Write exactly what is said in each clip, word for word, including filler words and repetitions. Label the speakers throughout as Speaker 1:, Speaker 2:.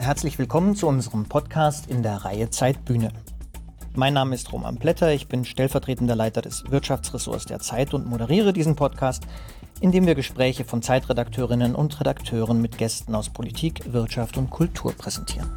Speaker 1: herzlich willkommen zu unserem Podcast in der Reihe Zeitbühne. Mein Name ist Roman Plätter, ich bin stellvertretender Leiter des Wirtschaftsressorts der Zeit und moderiere diesen Podcast, in dem wir Gespräche von Zeitredakteurinnen und Redakteuren mit Gästen aus Politik, Wirtschaft und Kultur präsentieren.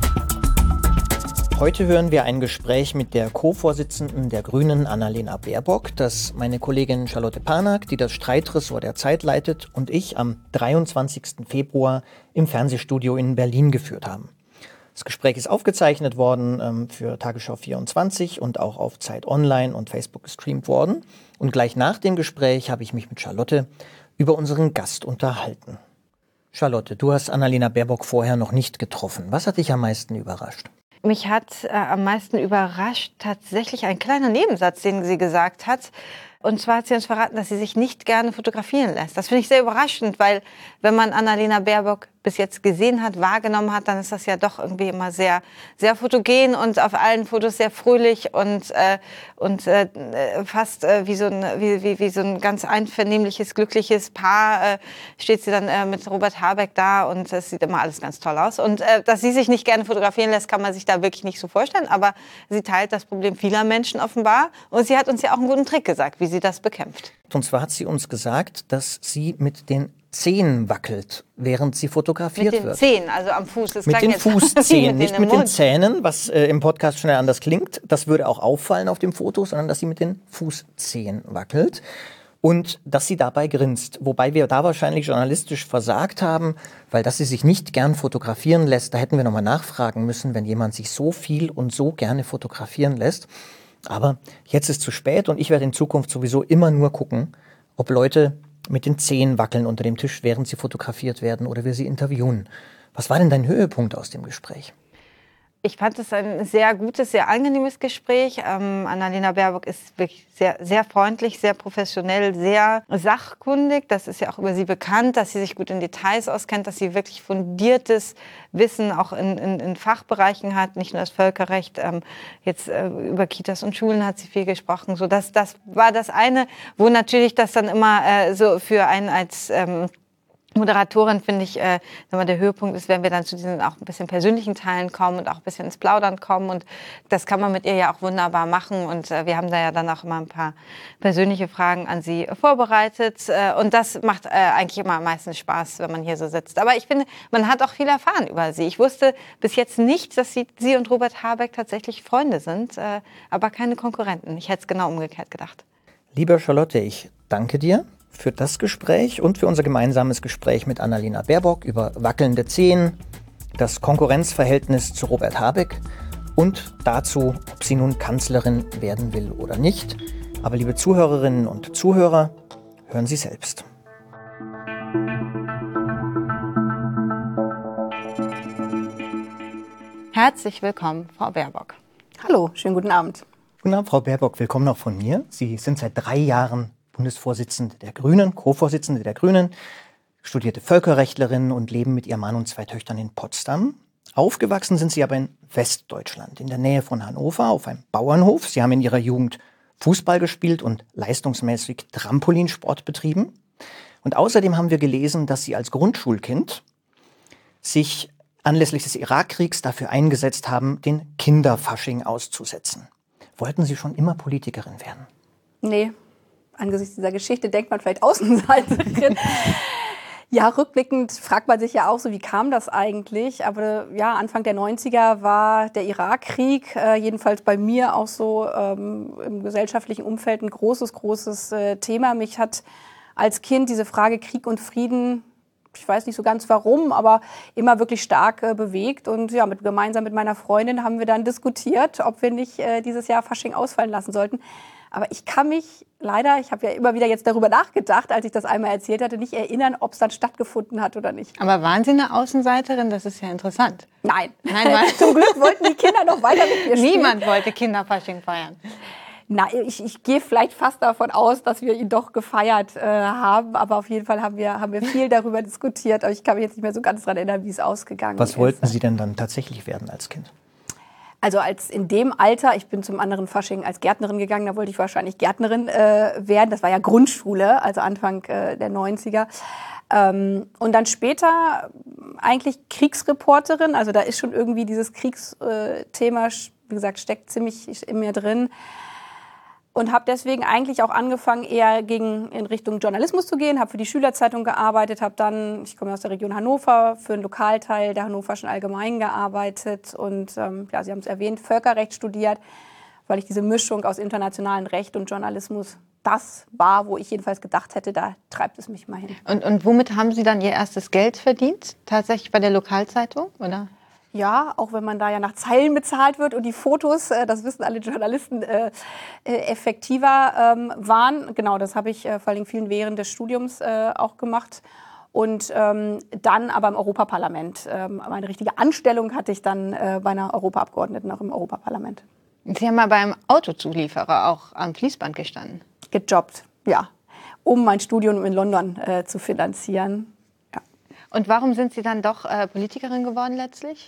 Speaker 1: Heute hören wir ein Gespräch mit der Co-Vorsitzenden der Grünen, Annalena Baerbock, das meine Kollegin Charlotte Parnack, die das Streitressort der Zeit leitet, und ich am dreiundzwanzigsten Februar im Fernsehstudio in Berlin geführt haben. Das Gespräch ist aufgezeichnet worden ähm, für Tagesschau vierundzwanzig und auch auf Zeit Online und Facebook gestreamt worden. Und gleich nach dem Gespräch habe ich mich mit Charlotte über unseren Gast unterhalten. Charlotte, du hast Annalena Baerbock vorher noch nicht getroffen. Was hat dich am meisten überrascht?
Speaker 2: Mich hat äh, am meisten überrascht tatsächlich ein kleiner Nebensatz, den sie gesagt hat. Und zwar hat sie uns verraten, dass sie sich nicht gerne fotografieren lässt. Das finde ich sehr überraschend, weil wenn man Annalena Baerbock bis jetzt gesehen hat, wahrgenommen hat, dann ist das ja doch irgendwie immer sehr, sehr fotogen und auf allen Fotos sehr fröhlich und äh, und äh, fast äh, wie so ein wie, wie wie so ein ganz einvernehmliches, glückliches Paar äh, steht sie dann äh, mit Robert Habeck da und es sieht immer alles ganz toll aus. Und äh, dass sie sich nicht gerne fotografieren lässt, kann man sich da wirklich nicht so vorstellen. Aber sie teilt das Problem vieler Menschen offenbar und sie hat uns ja auch einen guten Trick gesagt, wie sie das bekämpft.
Speaker 1: Und zwar hat sie uns gesagt, dass sie mit den Zehen wackelt, während sie fotografiert wird.
Speaker 2: Mit den Zehen, also am Fuß. Das
Speaker 1: mit den
Speaker 2: jetzt
Speaker 1: Fußzehen,
Speaker 2: mit
Speaker 1: nicht mit den Zähnen, was äh, im Podcast schnell anders klingt. Das würde auch auffallen auf dem Foto, sondern dass sie mit den Fußzehen wackelt und dass sie dabei grinst. Wobei wir da wahrscheinlich journalistisch versagt haben, weil dass sie sich nicht gern fotografieren lässt, da hätten wir nochmal nachfragen müssen, wenn jemand sich so viel und so gerne fotografieren lässt. Aber jetzt ist zu spät und ich werde in Zukunft sowieso immer nur gucken, ob Leute mit den Zehen wackeln unter dem Tisch, während sie fotografiert werden oder wir sie interviewen. Was war denn dein Höhepunkt aus dem Gespräch?
Speaker 2: Ich fand es ein sehr gutes, sehr angenehmes Gespräch. Ähm, Annalena Baerbock ist wirklich sehr, sehr freundlich, sehr professionell, sehr sachkundig. Das ist ja auch über sie bekannt, dass sie sich gut in Details auskennt, dass sie wirklich fundiertes Wissen auch in, in, in Fachbereichen hat, nicht nur das Völkerrecht. Ähm, jetzt äh, über Kitas und Schulen hat sie viel gesprochen. So, das, das war das eine, wo natürlich das dann immer äh, so für einen als ähm, Moderatorin, finde ich, äh, wenn man der Höhepunkt ist, wenn wir dann zu diesen auch ein bisschen persönlichen Teilen kommen und auch ein bisschen ins Plaudern kommen. Und das kann man mit ihr ja auch wunderbar machen. Und äh, wir haben da ja dann auch immer ein paar persönliche Fragen an sie vorbereitet. Äh, und das macht äh, eigentlich immer am meisten Spaß, wenn man hier so sitzt. Aber ich finde, man hat auch viel erfahren über sie. Ich wusste bis jetzt nicht, dass sie, sie und Robert Habeck tatsächlich Freunde sind, äh, aber keine Konkurrenten. Ich hätte es genau umgekehrt gedacht.
Speaker 1: Liebe Charlotte, ich danke dir für das Gespräch und für unser gemeinsames Gespräch mit Annalena Baerbock über wackelnde Zehen, das Konkurrenzverhältnis zu Robert Habeck und dazu, ob sie nun Kanzlerin werden will oder nicht. Aber liebe Zuhörerinnen und Zuhörer, hören Sie selbst.
Speaker 2: Herzlich willkommen, Frau Baerbock.
Speaker 3: Hallo, schönen guten Abend.
Speaker 1: Guten Abend, Frau Baerbock, willkommen auch von mir. Sie sind seit drei Jahren Bundesvorsitzende der Grünen, Co-Vorsitzende der Grünen, studierte Völkerrechtlerin und leben mit ihrem Mann und zwei Töchtern in Potsdam. Aufgewachsen sind sie aber in Westdeutschland, in der Nähe von Hannover, auf einem Bauernhof. Sie haben in ihrer Jugend Fußball gespielt und leistungsmäßig Trampolinsport betrieben. Und außerdem haben wir gelesen, dass sie als Grundschulkind sich anlässlich des Irakkriegs dafür eingesetzt haben, den Kinderfasching auszusetzen. Wollten Sie schon immer Politikerin werden?
Speaker 3: Nee. Angesichts dieser Geschichte denkt man vielleicht Außenseiterin. Ja, rückblickend fragt man sich ja auch so, wie kam das eigentlich? Aber ja, Anfang der neunziger war der Irakkrieg, äh, jedenfalls bei mir auch so ähm, im gesellschaftlichen Umfeld ein großes, großes äh, Thema. Mich hat als Kind diese Frage Krieg und Frieden, ich weiß nicht so ganz warum, aber immer wirklich stark äh, bewegt. Und ja, mit, gemeinsam mit meiner Freundin haben wir dann diskutiert, ob wir nicht äh, dieses Jahr Fasching ausfallen lassen sollten. Aber ich kann mich leider, ich habe ja immer wieder jetzt darüber nachgedacht, als ich das einmal erzählt hatte, nicht erinnern, ob es dann stattgefunden hat oder nicht.
Speaker 2: Aber waren Sie eine Außenseiterin? Das ist ja interessant.
Speaker 3: Nein.
Speaker 2: Nein, weil
Speaker 3: zum Glück wollten die Kinder noch weiter mit mir spielen.
Speaker 2: Niemand wollte Kinderfasching feiern.
Speaker 3: Na, ich, ich gehe vielleicht fast davon aus, dass wir ihn doch gefeiert äh, haben. Aber auf jeden Fall haben wir, haben wir viel darüber diskutiert. Aber ich kann mich jetzt nicht mehr so ganz daran erinnern, wie es ausgegangen
Speaker 1: Was
Speaker 3: ist.
Speaker 1: Was wollten Sie denn dann tatsächlich werden als Kind?
Speaker 3: Also als in dem Alter, ich bin zum anderen Fasching als Gärtnerin gegangen, da wollte ich wahrscheinlich Gärtnerin äh, werden. Das war ja Grundschule, also Anfang äh, der neunziger. Ähm, und dann später eigentlich Kriegsreporterin, also da ist schon irgendwie dieses Kriegsthema, wie gesagt, steckt ziemlich in mir drin. Und habe deswegen eigentlich auch angefangen, eher gegen, in Richtung Journalismus zu gehen, habe für die Schülerzeitung gearbeitet, habe dann, ich komme aus der Region Hannover, für einen Lokalteil der Hannoverschen Allgemeinen gearbeitet und, ähm, ja, Sie haben es erwähnt, Völkerrecht studiert, weil ich diese Mischung aus internationalem Recht und Journalismus, das war, wo ich jedenfalls gedacht hätte, da treibt es mich mal hin.
Speaker 2: Und, und womit haben Sie dann Ihr erstes Geld verdient? Tatsächlich bei der Lokalzeitung, oder?
Speaker 3: Ja, auch wenn man da ja nach Zeilen bezahlt wird und die Fotos, äh, das wissen alle Journalisten, äh, äh, effektiver ähm, waren. Genau, das habe ich äh, vor allem vielen während des Studiums äh, auch gemacht. Und ähm, dann aber im Europaparlament. Ähm, meine richtige Anstellung hatte ich dann äh, bei einer Europaabgeordneten auch im Europaparlament.
Speaker 2: Sie haben mal beim Autozulieferer auch am Fließband gestanden.
Speaker 3: Gejobbt, ja, um mein Studium in London äh, zu finanzieren. Ja.
Speaker 2: Und warum sind Sie dann doch äh, Politikerin geworden letztlich?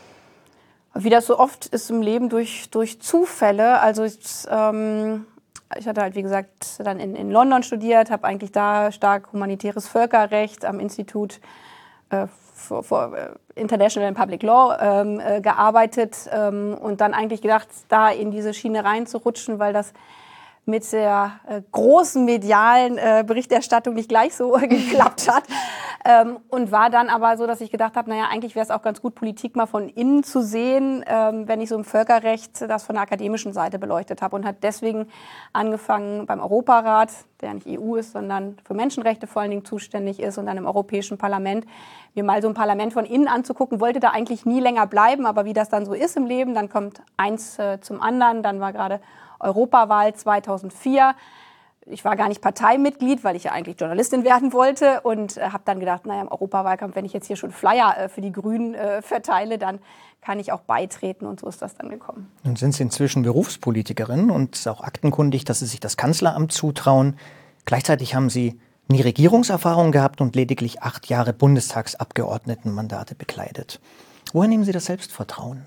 Speaker 3: Wie das so oft ist im Leben, durch, durch Zufälle. Also ich, ähm, ich hatte halt, wie gesagt, dann in, in London studiert, habe eigentlich da stark humanitäres Völkerrecht am Institut äh, for, for International and Public Law ähm, äh, gearbeitet ähm, und dann eigentlich gedacht, da in diese Schiene reinzurutschen, weil das mit der äh, großen medialen äh, Berichterstattung nicht gleich so geklappt hat. Ähm, und war dann aber so, dass ich gedacht habe, naja, eigentlich wäre es auch ganz gut, Politik mal von innen zu sehen, ähm, wenn ich so im Völkerrecht das von der akademischen Seite beleuchtet habe. Und hat deswegen angefangen beim Europarat, der nicht E U ist, sondern für Menschenrechte vor allen Dingen zuständig ist, und dann im Europäischen Parlament, mir mal so ein Parlament von innen anzugucken. Wollte da eigentlich nie länger bleiben, aber wie das dann so ist im Leben, dann kommt eins äh, zum anderen. Dann war gerade Europawahl zweitausendvier. Ich war gar nicht Parteimitglied, weil ich ja eigentlich Journalistin werden wollte, und äh, habe dann gedacht, naja, im Europawahlkampf, wenn ich jetzt hier schon Flyer äh, für die Grünen äh, verteile, dann kann ich auch beitreten, und so ist das dann gekommen.
Speaker 1: Nun sind Sie inzwischen Berufspolitikerin und ist auch aktenkundig, dass Sie sich das Kanzleramt zutrauen. Gleichzeitig haben Sie nie Regierungserfahrung gehabt und lediglich acht Jahre Bundestagsabgeordnetenmandate bekleidet. Woher nehmen Sie das Selbstvertrauen?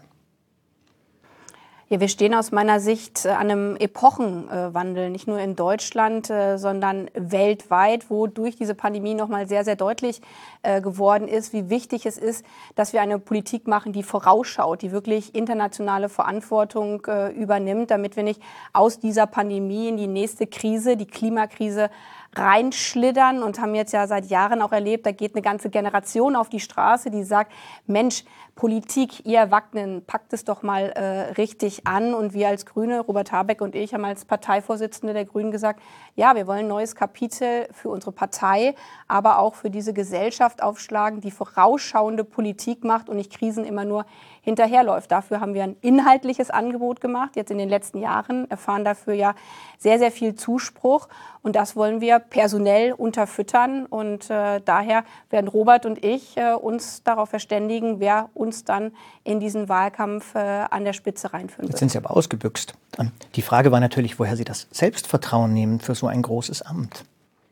Speaker 3: Ja, wir stehen aus meiner Sicht an einem Epochenwandel, nicht nur in Deutschland, sondern weltweit, wo durch diese Pandemie noch mal sehr, sehr deutlich geworden ist, wie wichtig es ist, dass wir eine Politik machen, die vorausschaut, die wirklich internationale Verantwortung übernimmt, damit wir nicht aus dieser Pandemie in die nächste Krise, die Klimakrise, reinschlittern, und haben jetzt ja seit Jahren auch erlebt, da geht eine ganze Generation auf die Straße, die sagt, Mensch, Politik, ihr Erwachsenen, packt es doch mal äh, richtig an. Und wir als Grüne, Robert Habeck und ich, haben als Parteivorsitzende der Grünen gesagt, ja, wir wollen ein neues Kapitel für unsere Partei, aber auch für diese Gesellschaft aufschlagen, die vorausschauende Politik macht und nicht Krisen immer nur hinterherläuft. Dafür haben wir ein inhaltliches Angebot gemacht, jetzt in den letzten Jahren, erfahren dafür ja sehr, sehr viel Zuspruch. Und das wollen wir personell unterfüttern. Und äh, daher werden Robert und ich äh, uns darauf verständigen, wer uns dann in diesen Wahlkampf äh, an der Spitze reinführen wird.
Speaker 1: Jetzt sind Sie aber ausgebüxt. Die Frage war natürlich, woher Sie das Selbstvertrauen nehmen für so ein großes Amt.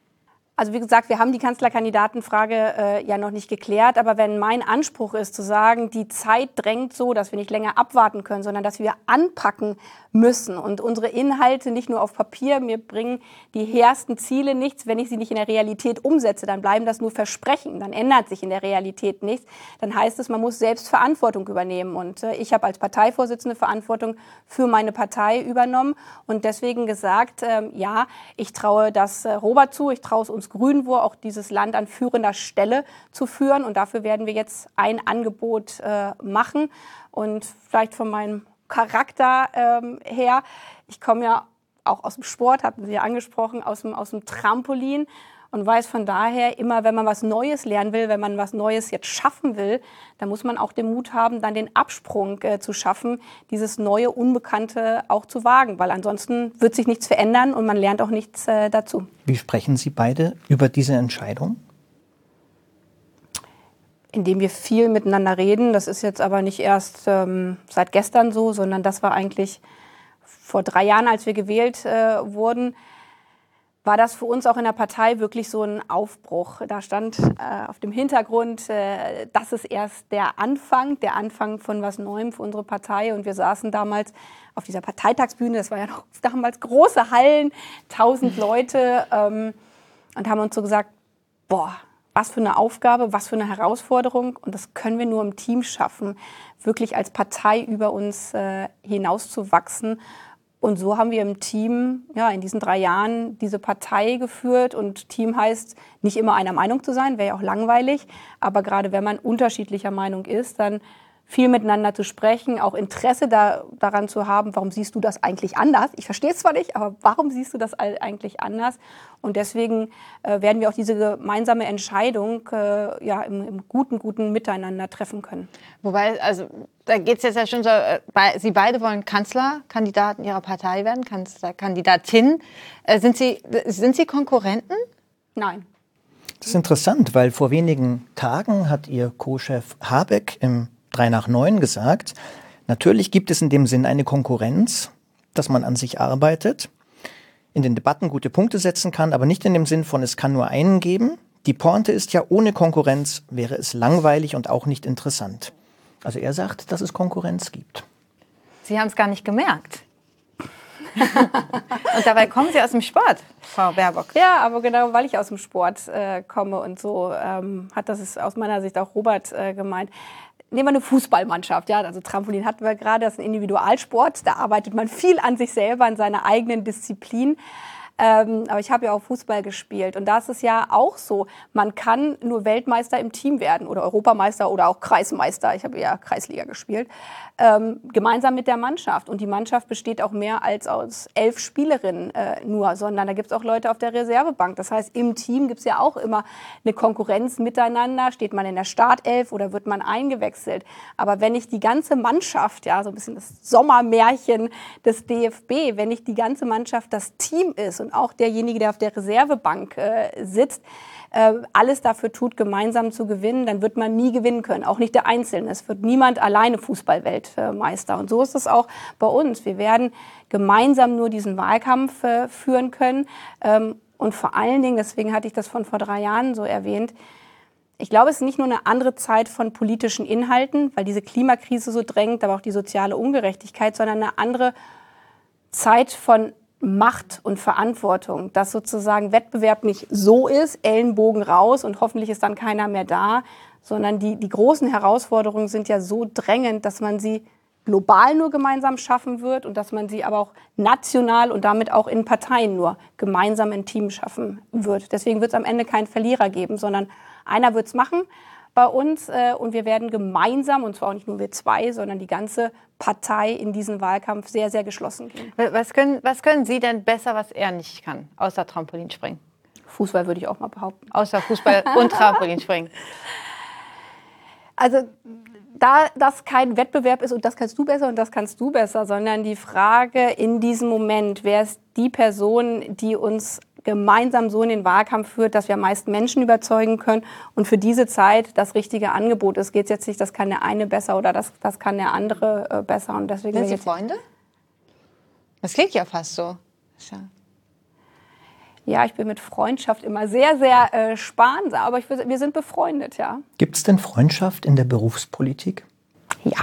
Speaker 3: Also wie gesagt, wir haben die Kanzlerkandidatenfrage äh, ja noch nicht geklärt. Aber wenn mein Anspruch ist, zu sagen, die Zeit drängt so, dass wir nicht länger abwarten können, sondern dass wir anpacken müssen und unsere Inhalte nicht nur auf Papier, mir bringen die hehrsten Ziele nichts, wenn ich sie nicht in der Realität umsetze, dann bleiben das nur Versprechen, dann ändert sich in der Realität nichts. Dann heißt es, man muss selbst Verantwortung übernehmen. Und äh, ich habe als Parteivorsitzende Verantwortung für meine Partei übernommen und deswegen gesagt, äh, ja, ich traue das äh, Robert zu, ich traue es uns Grünen vor, auch dieses Land an führender Stelle zu führen. Und dafür werden wir jetzt ein Angebot äh, machen. Und vielleicht von meinem Charakter ähm, her, ich komme ja auch aus dem Sport, hatten Sie ja angesprochen, aus dem, aus dem Trampolin, und weiß von daher immer, wenn man was Neues lernen will, wenn man was Neues jetzt schaffen will, dann muss man auch den Mut haben, dann den Absprung äh, zu schaffen, dieses neue, Unbekannte auch zu wagen, weil ansonsten wird sich nichts verändern und man lernt auch nichts äh, dazu.
Speaker 1: Wie sprechen Sie beide über diese Entscheidung?
Speaker 3: Indem wir viel miteinander reden. Das ist jetzt aber nicht erst ähm, seit gestern so, sondern das war eigentlich vor drei Jahren, als wir gewählt äh, wurden, war das für uns auch in der Partei wirklich so ein Aufbruch. Da stand äh, auf dem Hintergrund, äh, das ist erst der Anfang, der Anfang von was Neuem für unsere Partei. Und wir saßen damals auf dieser Parteitagsbühne, das war ja noch damals große Hallen, tausend Leute, ähm, und haben uns so gesagt, boah, was für eine Aufgabe, was für eine Herausforderung. Und das können wir nur im Team schaffen, wirklich als Partei über uns äh, hinauszuwachsen. Und so haben wir im Team ja, in diesen drei Jahren diese Partei geführt. Und Team heißt, nicht immer einer Meinung zu sein, wäre ja auch langweilig. Aber gerade wenn man unterschiedlicher Meinung ist, dann viel miteinander zu sprechen, auch Interesse da, daran zu haben, warum siehst du das eigentlich anders? Ich verstehe es zwar nicht, aber warum siehst du das eigentlich anders? Und deswegen äh, werden wir auch diese gemeinsame Entscheidung äh, ja, im, im guten, guten Miteinander treffen können.
Speaker 2: Wobei, also da geht es jetzt ja schon so, äh, bei, Sie beide wollen Kanzlerkandidaten Ihrer Partei werden, Kanzlerkandidatin. Äh, sind Sie, sind Sie Konkurrenten?
Speaker 3: Nein.
Speaker 1: Das ist interessant, weil vor wenigen Tagen hat Ihr Co-Chef Habeck im drei nach neun gesagt, natürlich gibt es in dem Sinn eine Konkurrenz, dass man an sich arbeitet, in den Debatten gute Punkte setzen kann, aber nicht in dem Sinn von, es kann nur einen geben. Die Pointe ist ja, ohne Konkurrenz wäre es langweilig und auch nicht interessant. Also er sagt, dass es Konkurrenz gibt.
Speaker 2: Sie haben es gar nicht gemerkt. Und dabei kommen Sie aus dem Sport, Frau Baerbock.
Speaker 3: Ja, aber genau, weil ich aus dem Sport äh, komme und so, ähm, hat das ist aus meiner Sicht auch Robert äh, gemeint. Nehmen wir eine Fußballmannschaft, ja, also Trampolin hatten wir gerade, das ist ein Individualsport, da arbeitet man viel an sich selber, an seiner eigenen Disziplin. Ähm, aber ich habe ja auch Fußball gespielt und da ist es ja auch so, man kann nur Weltmeister im Team werden oder Europameister oder auch Kreismeister, ich habe ja Kreisliga gespielt, ähm, gemeinsam mit der Mannschaft. Und die Mannschaft besteht auch mehr als aus elf Spielerinnen äh, nur, sondern da gibt es auch Leute auf der Reservebank. Das heißt, im Team gibt es ja auch immer eine Konkurrenz miteinander, steht man in der Startelf oder wird man eingewechselt. Aber wenn ich die ganze Mannschaft, ja, so ein bisschen das Sommermärchen des D F B, wenn nicht die ganze Mannschaft das Team ist und auch derjenige, der auf der Reservebank äh, sitzt, äh, alles dafür tut, gemeinsam zu gewinnen, dann wird man nie gewinnen können, auch nicht der Einzelne. Es wird niemand alleine Fußballweltmeister. Und so ist es auch bei uns. Wir werden gemeinsam nur diesen Wahlkampf äh, führen können. Ähm, und vor allen Dingen, deswegen hatte ich das von vor drei Jahren so erwähnt, ich glaube, es ist nicht nur eine andere Zeit von politischen Inhalten, weil diese Klimakrise so drängt, aber auch die soziale Ungerechtigkeit, sondern eine andere Zeit von Macht und Verantwortung, dass sozusagen Wettbewerb nicht so ist, Ellenbogen raus und hoffentlich ist dann keiner mehr da, sondern die, die großen Herausforderungen sind ja so drängend, dass man sie global nur gemeinsam schaffen wird und dass man sie aber auch national und damit auch in Parteien nur gemeinsam im Team schaffen wird. Deswegen wird es am Ende keinen Verlierer geben, sondern einer wird es machen bei uns äh, und wir werden gemeinsam, und zwar auch nicht nur wir zwei, sondern die ganze Partei in diesen Wahlkampf sehr, sehr geschlossen gehen.
Speaker 2: Was können, was können Sie denn besser, was er nicht kann, außer Trampolinspringen?
Speaker 3: Fußball würde ich auch mal behaupten.
Speaker 2: Außer Fußball und Trampolinspringen.
Speaker 3: Also da das kein Wettbewerb ist und das kannst du besser und das kannst du besser, sondern die Frage in diesem Moment, wer ist die Person, die uns gemeinsam so in den Wahlkampf führt, dass wir am meisten Menschen überzeugen können und für diese Zeit das richtige Angebot ist. Es geht jetzt nicht, das kann der eine besser oder das, das kann der andere äh, besser. Und deswegen
Speaker 2: sind Sie Freunde? Das klingt ja fast so. Ja.
Speaker 3: Ja, ich bin mit Freundschaft immer sehr, sehr äh, sparsam, aber ich, wir sind befreundet, ja.
Speaker 1: Gibt es denn Freundschaft in der Berufspolitik?
Speaker 3: Ja.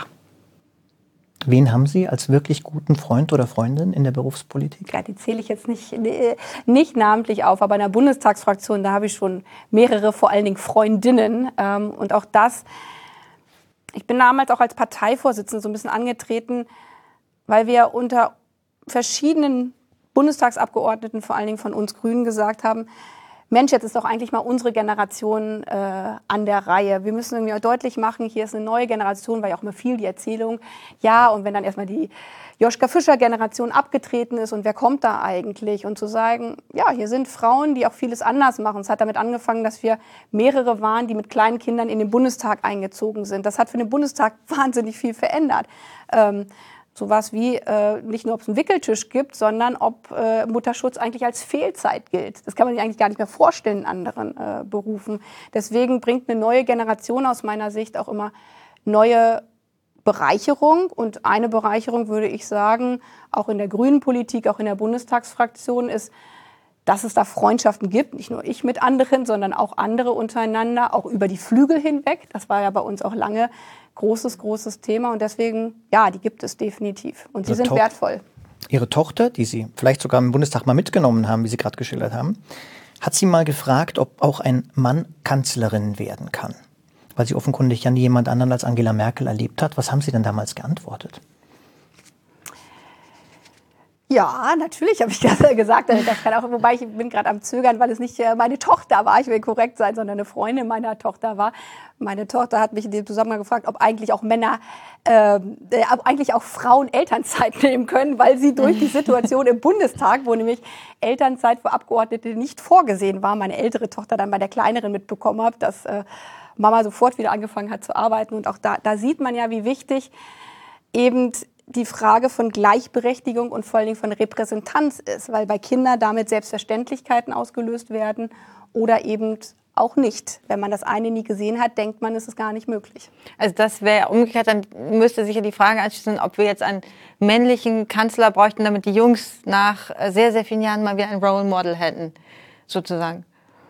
Speaker 1: Wen haben Sie als wirklich guten Freund oder Freundin in der Berufspolitik?
Speaker 3: Ja, die zähle ich jetzt nicht, nicht namentlich auf, aber in der Bundestagsfraktion, da habe ich schon mehrere, vor allen Dingen Freundinnen. Ähm, und auch das, ich bin damals auch als Parteivorsitzende so ein bisschen angetreten, weil wir unter verschiedenen Bundestagsabgeordneten, vor allen Dingen von uns Grünen, gesagt haben, Mensch, jetzt ist doch eigentlich mal unsere Generation äh, an der Reihe. Wir müssen irgendwie auch deutlich machen, hier ist eine neue Generation, weil ja auch immer viel die Erzählung, ja, und wenn dann erstmal die Joschka Fischer-Generation abgetreten ist und wer kommt da eigentlich? Und zu sagen, ja, hier sind Frauen, die auch vieles anders machen. Es hat damit angefangen, dass wir mehrere waren, die mit kleinen Kindern in den Bundestag eingezogen sind. Das hat für den Bundestag wahnsinnig viel verändert. Ähm, Sowas wie äh, nicht nur, ob es einen Wickeltisch gibt, sondern ob äh, Mutterschutz eigentlich als Fehlzeit gilt. Das kann man sich eigentlich gar nicht mehr vorstellen in anderen äh, Berufen. Deswegen bringt eine neue Generation aus meiner Sicht auch immer neue Bereicherung. Und eine Bereicherung, würde ich sagen, auch in der grünen Politik, auch in der Bundestagsfraktion ist, dass es da Freundschaften gibt, nicht nur ich mit anderen, sondern auch andere untereinander, auch über die Flügel hinweg. Das war ja bei uns auch lange großes, großes Thema und deswegen, ja, die gibt es definitiv und sie sind wertvoll.
Speaker 1: Ihre Tochter, die Sie vielleicht sogar im Bundestag mal mitgenommen haben, wie Sie gerade geschildert haben, hat sie mal gefragt, ob auch ein Mann Kanzlerin werden kann. Weil sie offenkundig ja nie jemand anderen als Angela Merkel erlebt hat. Was haben Sie denn damals geantwortet?
Speaker 3: Ja, natürlich habe ich das gesagt. Das kann auch, wobei ich bin gerade am Zögern, weil es nicht meine Tochter war, ich will korrekt sein, sondern eine Freundin meiner Tochter war. Meine Tochter hat mich in dem Zusammenhang gefragt, ob eigentlich auch Männer, äh, ob eigentlich auch Frauen Elternzeit nehmen können, weil sie durch die Situation im Bundestag, wo nämlich Elternzeit für Abgeordnete nicht vorgesehen war, meine ältere Tochter dann bei der kleineren mitbekommen hat, dass äh, Mama sofort wieder angefangen hat zu arbeiten. Und auch da, da sieht man ja, wie wichtig eben die Frage von Gleichberechtigung und vor allen Dingen von Repräsentanz ist, weil bei Kindern damit Selbstverständlichkeiten ausgelöst werden oder eben auch nicht. Wenn man das eine nie gesehen hat, denkt man, es ist gar nicht möglich.
Speaker 2: Also das wäre umgekehrt, dann müsste sich ja die Frage anschließen, ob wir jetzt einen männlichen Kanzler bräuchten, damit die Jungs nach sehr, sehr vielen Jahren mal wieder ein Role Model hätten, sozusagen.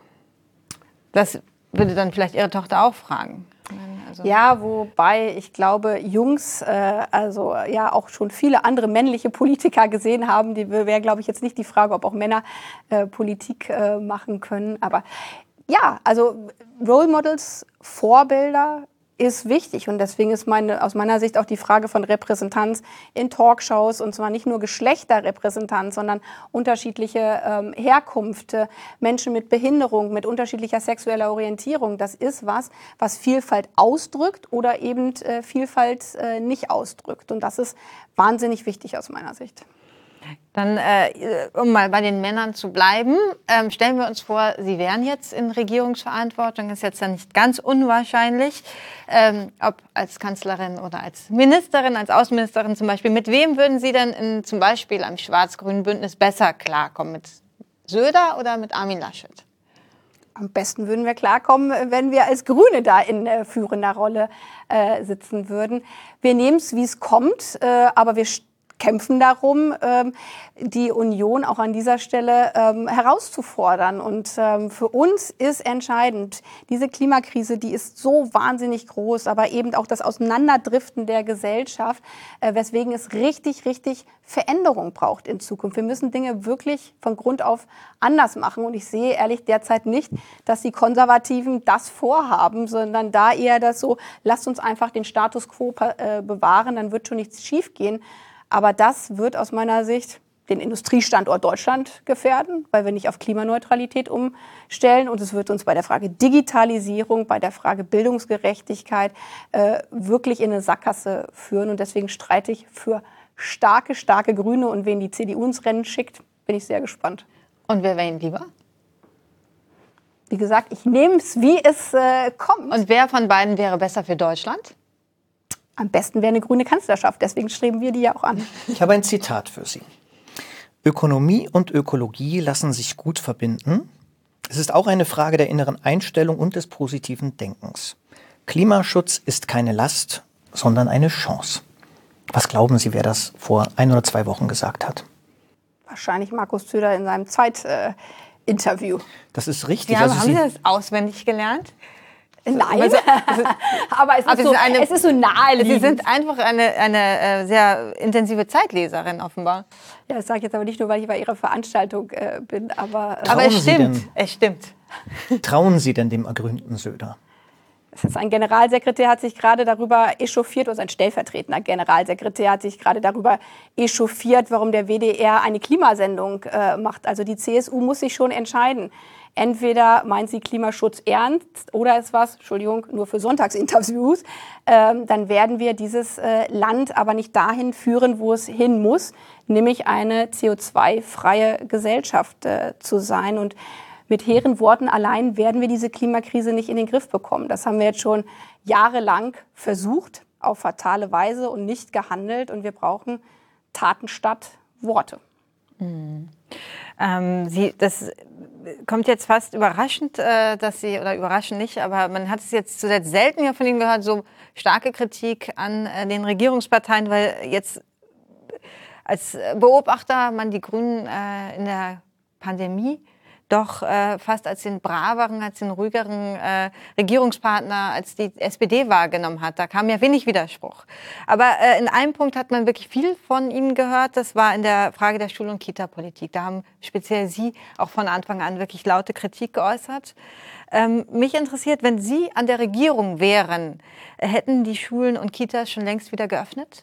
Speaker 2: Das würde dann vielleicht Ihre Tochter auch fragen.
Speaker 3: Also ja, wobei ich glaube, Jungs, äh, also ja auch schon viele andere männliche Politiker gesehen haben. Die wäre, glaube ich, jetzt nicht die Frage, ob auch Männer äh, Politik äh, machen können. Aber ja, also Role Models, Vorbilder ist wichtig. Und deswegen ist meine, aus meiner Sicht auch die Frage von Repräsentanz in Talkshows, und zwar nicht nur Geschlechterrepräsentanz, sondern unterschiedliche ähm, Herkunft, äh, Menschen mit Behinderung, mit unterschiedlicher sexueller Orientierung. Das ist was, was Vielfalt ausdrückt oder eben äh, Vielfalt äh, nicht ausdrückt. Und das ist wahnsinnig wichtig aus meiner Sicht.
Speaker 2: Dann, äh, um mal bei den Männern zu bleiben, ähm, stellen wir uns vor, Sie wären jetzt in Regierungsverantwortung, ist jetzt ja nicht ganz unwahrscheinlich, ähm, ob als Kanzlerin oder als Ministerin, als Außenministerin zum Beispiel. Mit wem würden Sie denn in, zum Beispiel am schwarz-grünen Bündnis besser klarkommen? Mit Söder oder mit Armin Laschet?
Speaker 3: Am besten würden wir klarkommen, wenn wir als Grüne da in äh, führender Rolle äh, sitzen würden. Wir nehmen es, wie es kommt, äh, aber wir kämpfen darum, die Union auch an dieser Stelle herauszufordern. Und für uns ist entscheidend, diese Klimakrise, die ist so wahnsinnig groß, aber eben auch das Auseinanderdriften der Gesellschaft, weswegen es richtig, richtig Veränderung braucht in Zukunft. Wir müssen Dinge wirklich von Grund auf anders machen. Und ich sehe ehrlich derzeit nicht, dass die Konservativen das vorhaben, sondern da eher das so, lasst uns einfach den Status quo bewahren, dann wird schon nichts schiefgehen. Aber das wird aus meiner Sicht den Industriestandort Deutschland gefährden, weil wir nicht auf Klimaneutralität umstellen. Und es wird uns bei der Frage Digitalisierung, bei der Frage Bildungsgerechtigkeit äh, wirklich in eine Sackgasse führen. Und deswegen streite ich für starke, starke Grüne. Und wen die C D U ins Rennen schickt, bin ich sehr gespannt.
Speaker 2: Und wer wäre Ihnen lieber?
Speaker 3: Wie gesagt, ich nehme es, wie es äh, kommt.
Speaker 2: Und wer von beiden wäre besser für Deutschland?
Speaker 3: Am besten wäre eine grüne Kanzlerschaft, deswegen streben wir die ja auch an.
Speaker 1: Ich habe ein Zitat für Sie. Ökonomie und Ökologie lassen sich gut verbinden. Es ist auch eine Frage der inneren Einstellung und des positiven Denkens. Klimaschutz ist keine Last, sondern eine Chance. Was glauben Sie, wer das vor ein oder zwei Wochen gesagt hat?
Speaker 3: Wahrscheinlich Markus Söder in seinem Zweitinterview. Äh,
Speaker 1: das ist richtig.
Speaker 2: Ja,
Speaker 1: also
Speaker 2: haben Sie das auswendig gelernt?
Speaker 3: Nein,
Speaker 2: also,
Speaker 3: aber es ist,
Speaker 2: aber
Speaker 3: so,
Speaker 2: ist eine,
Speaker 3: es ist so naheliegend.
Speaker 2: Sie sind einfach eine, eine äh, sehr intensive Zeitleserin offenbar.
Speaker 3: Ja, das sage ich jetzt aber nicht nur, weil ich bei Ihrer Veranstaltung äh, bin, aber...
Speaker 2: Äh, aber es stimmt, es stimmt.
Speaker 1: Trauen Sie denn dem ergrünten Söder?
Speaker 3: Das ist ein Generalsekretär hat sich gerade darüber echauffiert, oder ein stellvertretender Generalsekretär hat sich gerade darüber echauffiert, warum der W D R eine Klimasendung äh, macht. Also die C S U muss sich schon entscheiden. Entweder meint sie Klimaschutz ernst oder ist was, Entschuldigung, nur für Sonntagsinterviews. Ähm, dann werden wir dieses äh, Land aber nicht dahin führen, wo es hin muss, nämlich eine C O zwei freie Gesellschaft äh, zu sein. Und mit hehren Worten allein werden wir diese Klimakrise nicht in den Griff bekommen. Das haben wir jetzt schon jahrelang versucht, auf fatale Weise und nicht gehandelt. Und wir brauchen Taten statt Worte.
Speaker 2: Mhm. Ähm, Sie, das kommt jetzt fast überraschend, äh, dass Sie, oder überraschend nicht, aber man hat es jetzt zuletzt selten ja von Ihnen gehört, so starke Kritik an äh, den Regierungsparteien, weil jetzt als Beobachter man die Grünen äh, in der Pandemie doch äh, fast als den braveren, als den ruhigeren äh, Regierungspartner, als die S P D wahrgenommen hat. Da kam ja wenig Widerspruch. Aber äh, in einem Punkt hat man wirklich viel von ihm gehört. Das war in der Frage der Schul- und Kita-Politik. Da haben speziell Sie auch von Anfang an wirklich laute Kritik geäußert. Ähm, mich interessiert, wenn Sie an der Regierung wären, hätten die Schulen und Kitas schon längst wieder geöffnet?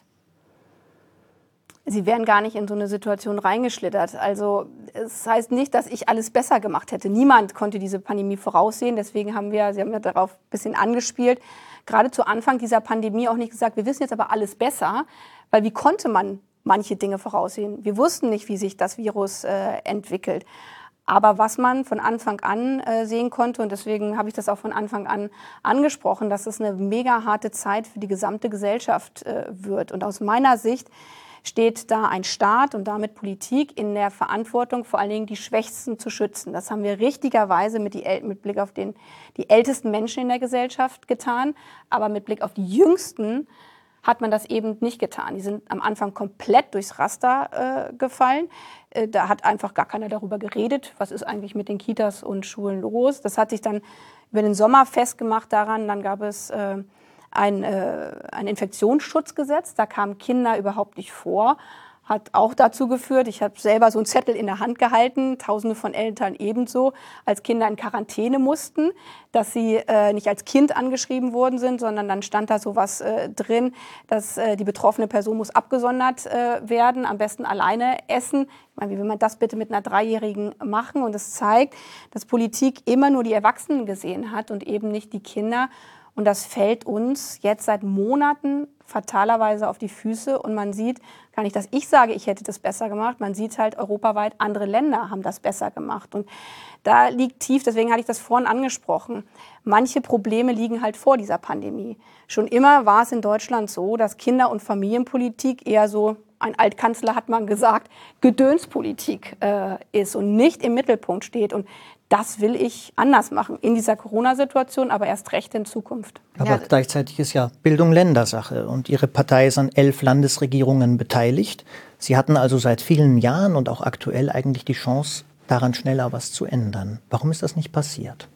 Speaker 3: Sie wären gar nicht in so eine Situation reingeschlittert. Also es heißt nicht, dass ich alles besser gemacht hätte. Niemand konnte diese Pandemie voraussehen. Deswegen haben wir, Sie haben ja darauf ein bisschen angespielt, gerade zu Anfang dieser Pandemie auch nicht gesagt, wir wissen jetzt aber alles besser, weil wie konnte man manche Dinge voraussehen? Wir wussten nicht, wie sich das Virus äh, entwickelt. Aber was man von Anfang an äh, sehen konnte, und deswegen habe ich das auch von Anfang an angesprochen, dass es eine mega harte Zeit für die gesamte Gesellschaft äh, wird. Und aus meiner Sicht steht da ein Staat und damit Politik in der Verantwortung, vor allen Dingen die Schwächsten zu schützen. Das haben wir richtigerweise mit, die, mit Blick auf den, die ältesten Menschen in der Gesellschaft getan. Aber mit Blick auf die Jüngsten hat man das eben nicht getan. Die sind am Anfang komplett durchs Raster äh, gefallen. Äh, da hat einfach gar keiner darüber geredet, was ist eigentlich mit den Kitas und Schulen los. Das hat sich dann über den Sommer festgemacht daran. Dann gab es äh, ein, äh, ein Infektionsschutzgesetz. Da kamen Kinder überhaupt nicht vor. Hat auch dazu geführt, ich habe selber so einen Zettel in der Hand gehalten, tausende von Eltern ebenso, als Kinder in Quarantäne mussten, dass sie äh, nicht als Kind angeschrieben worden sind, sondern dann stand da sowas äh, drin, dass äh, die betroffene Person muss abgesondert äh, werden, am besten alleine essen. Ich meine, wie will man das bitte mit einer Dreijährigen machen? Und das zeigt, dass Politik immer nur die Erwachsenen gesehen hat und eben nicht die Kinder. Und das fällt uns jetzt seit Monaten fatalerweise auf die Füße. Und man sieht, gar nicht, dass ich sage, ich hätte das besser gemacht. Man sieht halt europaweit, andere Länder haben das besser gemacht. Und da liegt tief, deswegen hatte ich das vorhin angesprochen, manche Probleme liegen halt vor dieser Pandemie. Schon immer war es in Deutschland so, dass Kinder- und Familienpolitik eher so, ein Altkanzler hat man gesagt, Gedönspolitik äh, ist und nicht im Mittelpunkt steht. Und das will ich anders machen in dieser Corona-Situation, aber erst recht in Zukunft.
Speaker 1: Aber
Speaker 2: Ja.
Speaker 1: gleichzeitig ist ja Bildung Ländersache und Ihre Partei ist an elf Landesregierungen beteiligt. Sie hatten also seit vielen Jahren und auch aktuell eigentlich die Chance, daran schneller was zu ändern. Warum ist das nicht passiert?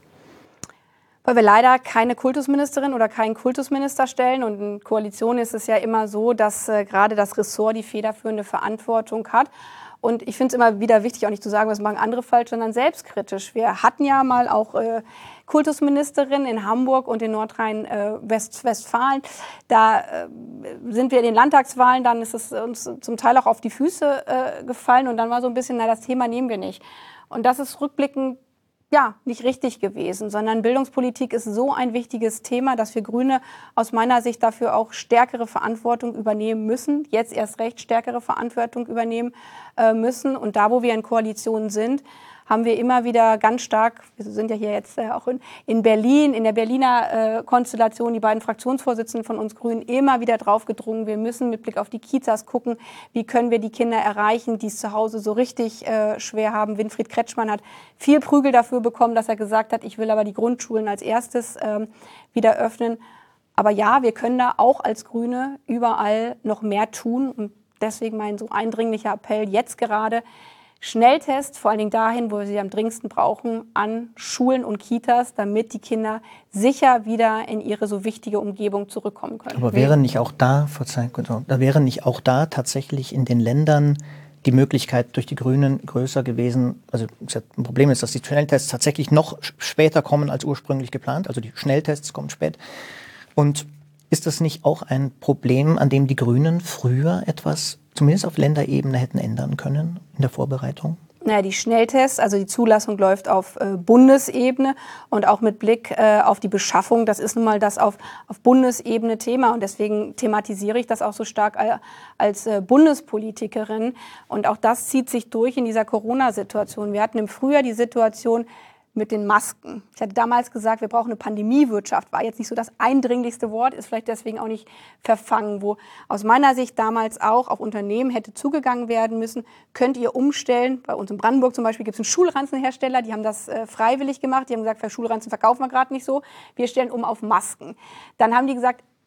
Speaker 3: Weil wir leider keine Kultusministerin oder keinen Kultusminister stellen. Und in Koalition ist es ja immer so, dass äh, gerade das Ressort die federführende Verantwortung hat. Und ich finde es immer wieder wichtig, auch nicht zu sagen, was machen andere falsch, sondern selbstkritisch. Wir hatten ja mal auch äh, Kultusministerin in Hamburg und in Nordrhein-Westfalen. Da äh, sind wir in den Landtagswahlen, dann ist es uns zum Teil auch auf die Füße äh, gefallen. Und dann war so ein bisschen, na, das Thema nehmen wir nicht. Und das ist rückblickend ja, nicht richtig gewesen, sondern Bildungspolitik ist so ein wichtiges Thema, dass wir Grüne aus meiner Sicht dafür auch stärkere Verantwortung übernehmen müssen, jetzt erst recht stärkere Verantwortung übernehmen äh, müssen. Und da, wo wir in Koalitionen sind, haben wir immer wieder ganz stark, wir sind ja hier jetzt äh, auch in, in Berlin, in der Berliner äh, Konstellation, die beiden Fraktionsvorsitzenden von uns Grünen, immer wieder drauf gedrungen, wir müssen mit Blick auf die Kitas gucken, wie können wir die Kinder erreichen, die es zu Hause so richtig äh, schwer haben. Winfried Kretschmann hat viel Prügel dafür bekommen, dass er gesagt hat, ich will aber die Grundschulen als erstes ähm, wieder öffnen. Aber ja, wir können da auch als Grüne überall noch mehr tun. Und deswegen mein so eindringlicher Appell jetzt gerade, Schnelltest, vor allen Dingen dahin, wo wir sie am dringendsten brauchen, an Schulen und Kitas, damit die Kinder sicher wieder in ihre so wichtige Umgebung zurückkommen können.
Speaker 1: Aber wäre nicht auch da, Verzeihung, da wäre nicht auch da tatsächlich in den Ländern die Möglichkeit durch die Grünen größer gewesen? Also ein Problem ist, dass die Schnelltests tatsächlich noch später kommen als ursprünglich geplant. Also die Schnelltests kommen spät. Und ist das nicht auch ein Problem, an dem die Grünen früher etwas, zumindest auf Länderebene, hätten ändern können in der Vorbereitung?
Speaker 3: Naja, die Schnelltests, also die Zulassung läuft auf äh, Bundesebene und auch mit Blick äh, auf die Beschaffung. Das ist nun mal das auf, auf Bundesebene Thema und deswegen thematisiere ich das auch so stark als äh, Bundespolitikerin. Und auch das zieht sich durch in dieser Corona-Situation. Wir hatten im Frühjahr die Situation mit den Masken. Ich hatte damals gesagt, wir brauchen eine Pandemiewirtschaft. War jetzt nicht so das eindringlichste Wort, ist vielleicht deswegen auch nicht verfangen, wo aus meiner Sicht damals auch auf Unternehmen hätte zugegangen werden müssen. Könnt ihr umstellen? Bei uns in Brandenburg zum Beispiel gibt es einen Schulranzenhersteller, die haben das äh, freiwillig gemacht. Die haben gesagt, für Schulranzen verkaufen wir gerade nicht so. Wir stellen um auf Masken. Dann haben die gesagt,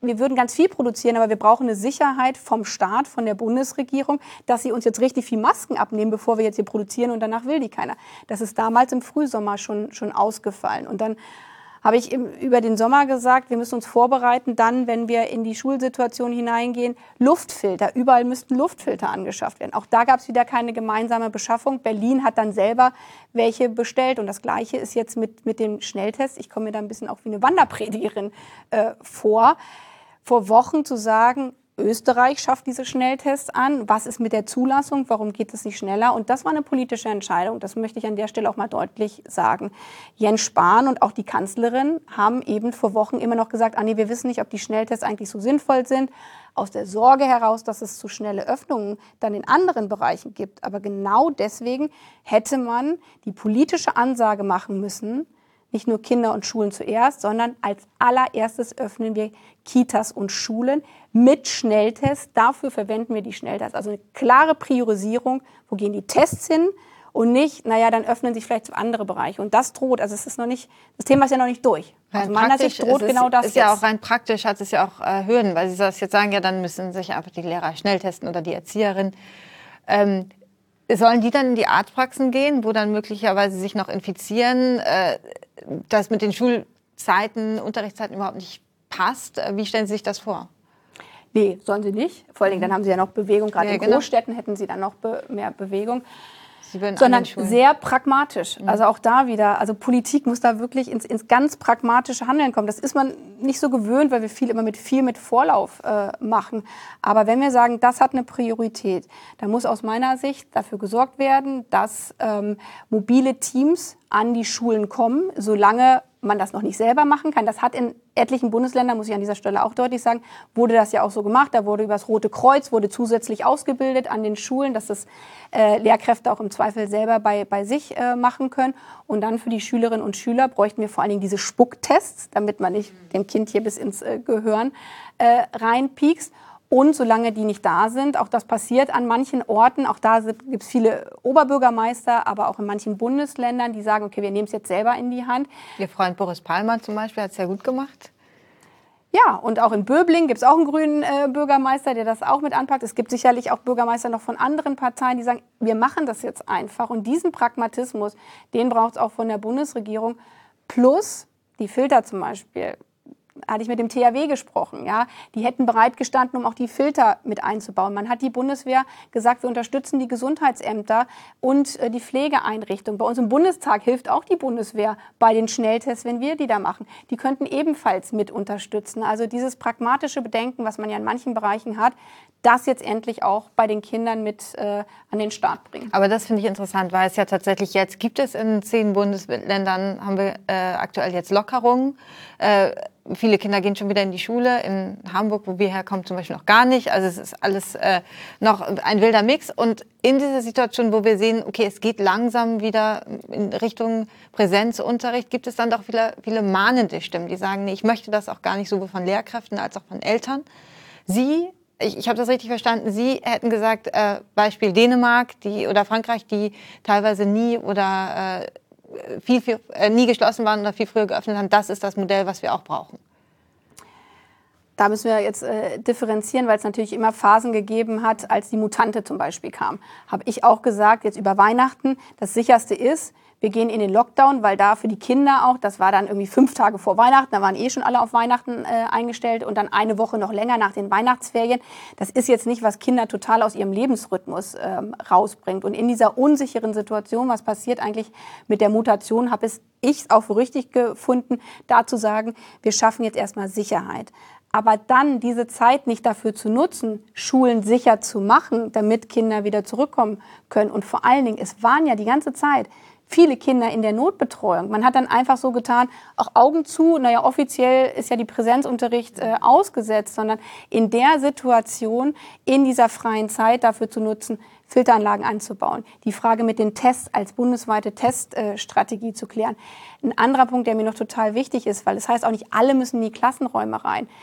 Speaker 3: wir würden ganz viel produzieren, aber wir brauchen eine Sicherheit vom Staat, von der Bundesregierung, dass sie uns jetzt richtig viel Masken abnehmen, bevor wir jetzt hier produzieren und danach will die keiner. Das ist damals im Frühsommer schon, schon ausgefallen. Und dann habe ich im, über den Sommer gesagt, wir müssen uns vorbereiten, dann, wenn wir in die Schulsituation hineingehen, Luftfilter. Überall müssten Luftfilter angeschafft werden. Auch da gab es wieder keine gemeinsame Beschaffung. Berlin hat dann selber welche bestellt. Und das Gleiche ist jetzt mit, mit dem Schnelltest. Ich komme mir da ein bisschen auch wie eine Wanderpredigerin äh, vor. Vor Wochen zu sagen, Österreich schafft diese Schnelltests an. Was ist mit der Zulassung? Warum geht es nicht schneller? Und das war eine politische Entscheidung. Das möchte ich an der Stelle auch mal deutlich sagen. Jens Spahn und auch die Kanzlerin haben eben vor Wochen immer noch gesagt, ah nee, wir wissen nicht, ob die Schnelltests eigentlich so sinnvoll sind. Aus der Sorge heraus, dass es zu schnelle Öffnungen dann in anderen Bereichen gibt. Aber genau deswegen hätte man die politische Ansage machen müssen, nicht nur Kinder und Schulen zuerst, sondern als allererstes öffnen wir Kitas und Schulen mit Schnelltests. Dafür verwenden wir die Schnelltests. Also eine klare Priorisierung, wo gehen die Tests hin und nicht, naja, dann öffnen sich vielleicht andere Bereiche. Und das droht, also es ist noch nicht, das Thema ist ja noch nicht durch.
Speaker 2: Rein
Speaker 3: also meiner Sicht droht
Speaker 2: ist,
Speaker 3: genau das
Speaker 2: ist
Speaker 3: jetzt.
Speaker 2: Ja auch rein praktisch hat es ja auch äh, Hürden, weil Sie das jetzt sagen, ja, dann müssen sich einfach die Lehrer schnell testen oder die Erzieherin. Ähm, Sollen die dann in die Arztpraxen gehen, wo dann möglicherweise sich noch infizieren, äh, das mit den Schulzeiten, Unterrichtszeiten überhaupt nicht passt? Wie stellen Sie sich das vor?
Speaker 3: Nee, sollen sie nicht. Vor allen Dingen, dann haben sie ja noch Bewegung. Gerade
Speaker 2: Ja,
Speaker 3: in
Speaker 2: genau.
Speaker 3: Großstädten hätten sie dann noch be- mehr Bewegung.
Speaker 2: Sie würden
Speaker 3: Sondern
Speaker 2: an den Schulen-
Speaker 3: sehr pragmatisch. Also auch da wieder, also Politik muss da wirklich ins, ins ganz pragmatische Handeln kommen. Das ist man nicht so gewöhnt, weil wir viel immer mit viel mit Vorlauf äh, machen. Aber wenn wir sagen, das hat eine Priorität, dann muss aus meiner Sicht dafür gesorgt werden, dass ähm, mobile Teams an die Schulen kommen, solange man das noch nicht selber machen kann. Das hat in etlichen Bundesländern, muss ich an dieser Stelle auch deutlich sagen, wurde das ja auch so gemacht. Da wurde über das Rote Kreuz, wurde zusätzlich ausgebildet an den Schulen, dass das äh, Lehrkräfte auch im Zweifel selber bei, bei sich äh, machen können. Und dann für die Schülerinnen und Schüler bräuchten wir vor allen Dingen diese Spucktests, damit man nicht dem Kind hier bis ins äh, Gehirn äh, reinpiekst. Und solange die nicht da sind, auch das passiert an manchen Orten, auch da gibt es viele Oberbürgermeister, aber auch in manchen Bundesländern, die sagen, okay, wir nehmen es jetzt selber in die Hand.
Speaker 2: Ihr Freund Boris Palmer zum Beispiel hat es ja gut gemacht.
Speaker 3: Ja, und auch in Böblingen gibt es auch einen grünen äh, Bürgermeister, der das auch mit anpackt. Es gibt sicherlich auch Bürgermeister noch von anderen Parteien, die sagen, wir machen das jetzt einfach. Und diesen Pragmatismus, den braucht es auch von der Bundesregierung. Plus die Filter zum Beispiel. Hatte ich mit dem T H W gesprochen, ja, die hätten bereit gestanden, um auch die Filter mit einzubauen. Man hat die Bundeswehr gesagt, wir unterstützen die Gesundheitsämter und äh, die Pflegeeinrichtungen. Bei uns im Bundestag hilft auch die Bundeswehr bei den Schnelltests, wenn wir die da machen. Die könnten ebenfalls mit unterstützen. Also dieses pragmatische Bedenken, was man ja in manchen Bereichen hat, das jetzt endlich auch bei den Kindern mit äh, an den Start bringen.
Speaker 2: Aber das finde ich interessant, weil es ja tatsächlich jetzt gibt es in zehn Bundesländern, haben wir äh, aktuell jetzt Lockerungen. Äh, viele Kinder gehen schon wieder in die Schule. In Hamburg, wo wir herkommen, zum Beispiel noch gar nicht. Also es ist alles äh, noch ein wilder Mix. Und in dieser Situation, wo wir sehen, okay, es geht langsam wieder in Richtung Präsenzunterricht, gibt es dann doch viele, viele mahnende Stimmen, die sagen, nee, ich möchte das auch gar nicht, sowohl von Lehrkräften als auch von Eltern. Sie Ich, ich habe das richtig verstanden. Sie hätten gesagt, äh, Beispiel Dänemark die, oder Frankreich, die teilweise nie oder äh, viel, viel, äh, nie geschlossen waren oder viel früher geöffnet haben. Das ist das Modell, was wir auch brauchen.
Speaker 3: Da müssen wir jetzt äh, differenzieren, weil es natürlich immer Phasen gegeben hat, als die Mutante zum Beispiel kam. Habe ich auch gesagt, jetzt über Weihnachten, das Sicherste ist, wir gehen in den Lockdown, weil da für die Kinder auch, das war dann irgendwie fünf Tage vor Weihnachten, da waren eh schon alle auf Weihnachten äh, eingestellt und dann eine Woche noch länger nach den Weihnachtsferien. Das ist jetzt nicht, was Kinder total aus ihrem Lebensrhythmus ähm, rausbringt. Und in dieser unsicheren Situation, was passiert eigentlich mit der Mutation, habe ich es auch für richtig gefunden, da zu sagen, wir schaffen jetzt erstmal Sicherheit. Aber dann diese Zeit nicht dafür zu nutzen, Schulen sicher zu machen, damit Kinder wieder zurückkommen können. Und vor allen Dingen, es waren ja die ganze Zeit viele Kinder in der Notbetreuung. Man hat dann einfach so getan, auch Augen zu, naja, offiziell ist ja die Präsenzunterricht äh, ausgesetzt, sondern in der Situation, in dieser freien Zeit dafür zu nutzen, Filteranlagen anzubauen. Die Frage mit den Tests als bundesweite Teststrategie äh, zu klären. Ein anderer Punkt, der mir noch total wichtig ist, weil es heißt auch nicht, alle müssen in die Klassenräume rein.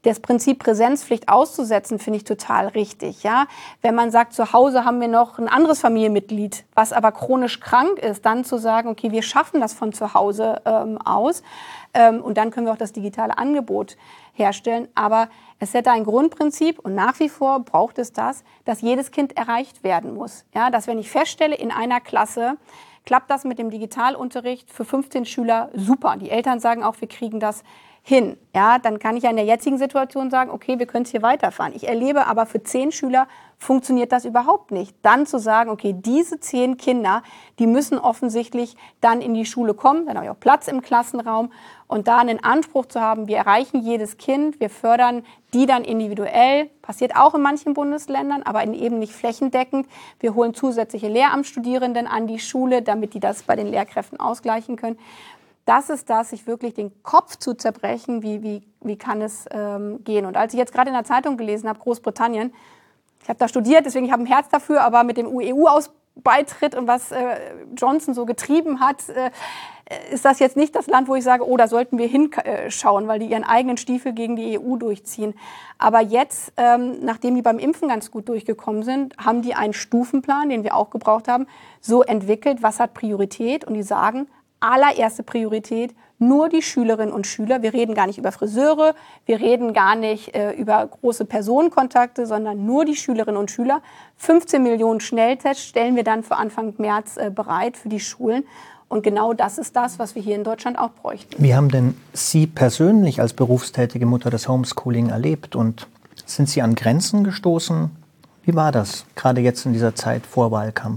Speaker 3: Das Prinzip Präsenzpflicht auszusetzen, finde ich total richtig. Ja? Wenn man sagt, zu Hause haben wir noch ein anderes Familienmitglied, was aber chronisch krank ist, dann zu sagen, okay, wir schaffen das von zu Hause ähm, aus ähm, und dann können wir auch das digitale Angebot herstellen. Aber es hätte ein Grundprinzip und nach wie vor braucht es das, dass jedes Kind erreicht werden muss. Ja? Dass wenn ich feststelle, in einer Klasse klappt das mit dem Digitalunterricht für fünfzehn Schüler super. Die Eltern sagen auch, wir kriegen das hin. Ja, dann kann ich ja in der jetzigen Situation sagen, okay, wir können es hier weiterfahren. Ich erlebe aber, für zehn Schüler funktioniert das überhaupt nicht. Dann zu sagen, okay, diese zehn Kinder, die müssen offensichtlich dann in die Schule kommen, dann habe ich auch Platz im Klassenraum und da einen Anspruch zu haben, wir erreichen jedes Kind, wir fördern die dann individuell, passiert auch in manchen Bundesländern, aber eben nicht flächendeckend. Wir holen zusätzliche Lehramtsstudierenden an die Schule, damit die das bei den Lehrkräften ausgleichen können. Das ist das, sich wirklich den Kopf zu zerbrechen, wie, wie, wie kann es ähm, gehen. Und als ich jetzt gerade in der Zeitung gelesen habe, Großbritannien, ich habe da studiert, deswegen habe ich ein Herz dafür, aber mit dem E U-Beitritt und was äh, Johnson so getrieben hat, äh, ist das jetzt nicht das Land, wo ich sage, oh, da sollten wir hinschauen, weil die ihren eigenen Stiefel gegen die E U durchziehen. Aber jetzt, ähm, nachdem die beim Impfen ganz gut durchgekommen sind, haben die einen Stufenplan, den wir auch gebraucht haben, so entwickelt, was hat Priorität. Und die sagen, allererste Priorität, nur die Schülerinnen und Schüler. Wir reden gar nicht über Friseure, wir reden gar nicht äh, über große Personenkontakte, sondern nur die Schülerinnen und Schüler. fünfzehn Millionen Schnelltests stellen wir dann für Anfang März äh, bereit für die Schulen. Und genau das ist das, was wir hier in Deutschland auch bräuchten.
Speaker 1: Wie haben denn Sie persönlich als berufstätige Mutter das Homeschooling erlebt? Und sind Sie an Grenzen gestoßen? Wie war das, gerade jetzt in dieser Zeit vor Wahlkampf?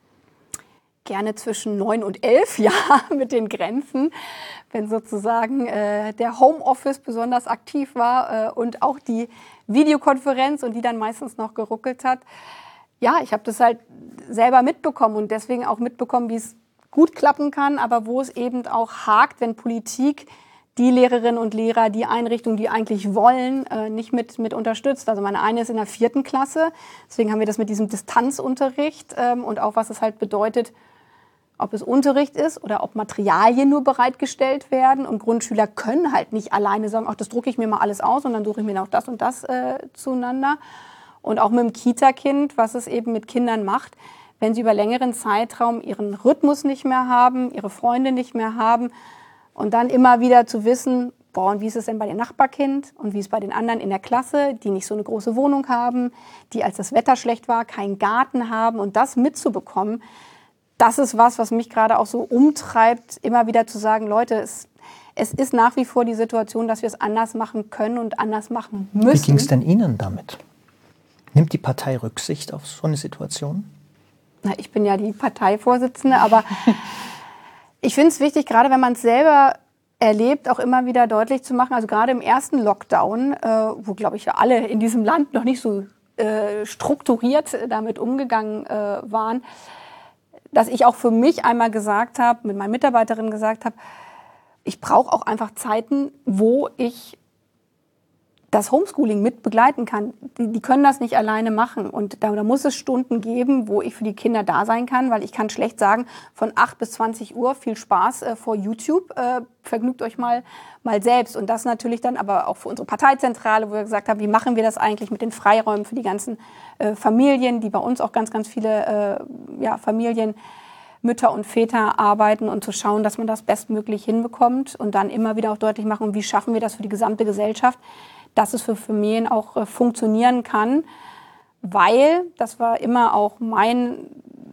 Speaker 3: Gerne zwischen neun und elf, ja, mit den Grenzen, wenn sozusagen äh, der Homeoffice besonders aktiv war äh, und auch die Videokonferenz und die dann meistens noch geruckelt hat. Ja, ich habe das halt selber mitbekommen und deswegen auch mitbekommen, wie es gut klappen kann, aber wo es eben auch hakt, wenn Politik die Lehrerinnen und Lehrer, die Einrichtungen, die eigentlich wollen, äh, nicht mit, mit unterstützt. Also meine eine ist in der vierten Klasse, deswegen haben wir das mit diesem Distanzunterricht ähm, und auch was es halt bedeutet, ob es Unterricht ist oder ob Materialien nur bereitgestellt werden. Und Grundschüler können halt nicht alleine sagen, ach, das drucke ich mir mal alles aus und dann suche ich mir noch das und das äh, zueinander. Und auch mit dem Kita-Kind, was es eben mit Kindern macht, wenn sie über längeren Zeitraum ihren Rhythmus nicht mehr haben, ihre Freunde nicht mehr haben und dann immer wieder zu wissen, boah, und wie ist es denn bei dem Nachbarkind und wie ist es bei den anderen in der Klasse, die nicht so eine große Wohnung haben, die, als das Wetter schlecht war, keinen Garten haben und das mitzubekommen, das ist was, was mich gerade auch so umtreibt, immer wieder zu sagen, Leute, es, es ist nach wie vor die Situation, dass wir es anders machen können und anders machen müssen.
Speaker 1: Wie ging es denn Ihnen damit? Nimmt die Partei Rücksicht auf so eine Situation?
Speaker 3: Na, ich bin ja die Parteivorsitzende, aber ich finde es wichtig, gerade wenn man es selber erlebt, auch immer wieder deutlich zu machen, also gerade im ersten Lockdown, äh, wo, glaube ich, alle in diesem Land noch nicht so äh, strukturiert damit umgegangen äh, waren, dass ich auch für mich einmal gesagt habe, mit meinen Mitarbeiterinnen gesagt habe, ich brauche auch einfach Zeiten, wo ich das Homeschooling mit begleiten kann. Die, die können das nicht alleine machen. Und da, da muss es Stunden geben, wo ich für die Kinder da sein kann, weil ich kann schlecht sagen, von acht bis zwanzig Uhr viel Spaß äh, vor YouTube, äh, vergnügt euch mal, mal selbst. Und das natürlich dann aber auch für unsere Parteizentrale, wo wir gesagt haben, wie machen wir das eigentlich mit den Freiräumen für die ganzen äh, Familien, die bei uns auch ganz, ganz viele äh, ja, Familien, Mütter und Väter arbeiten und zu schauen, dass man das bestmöglich hinbekommt und dann immer wieder auch deutlich machen, wie schaffen wir das für die gesamte Gesellschaft, dass es für Familien auch äh, funktionieren kann, weil, das war immer auch mein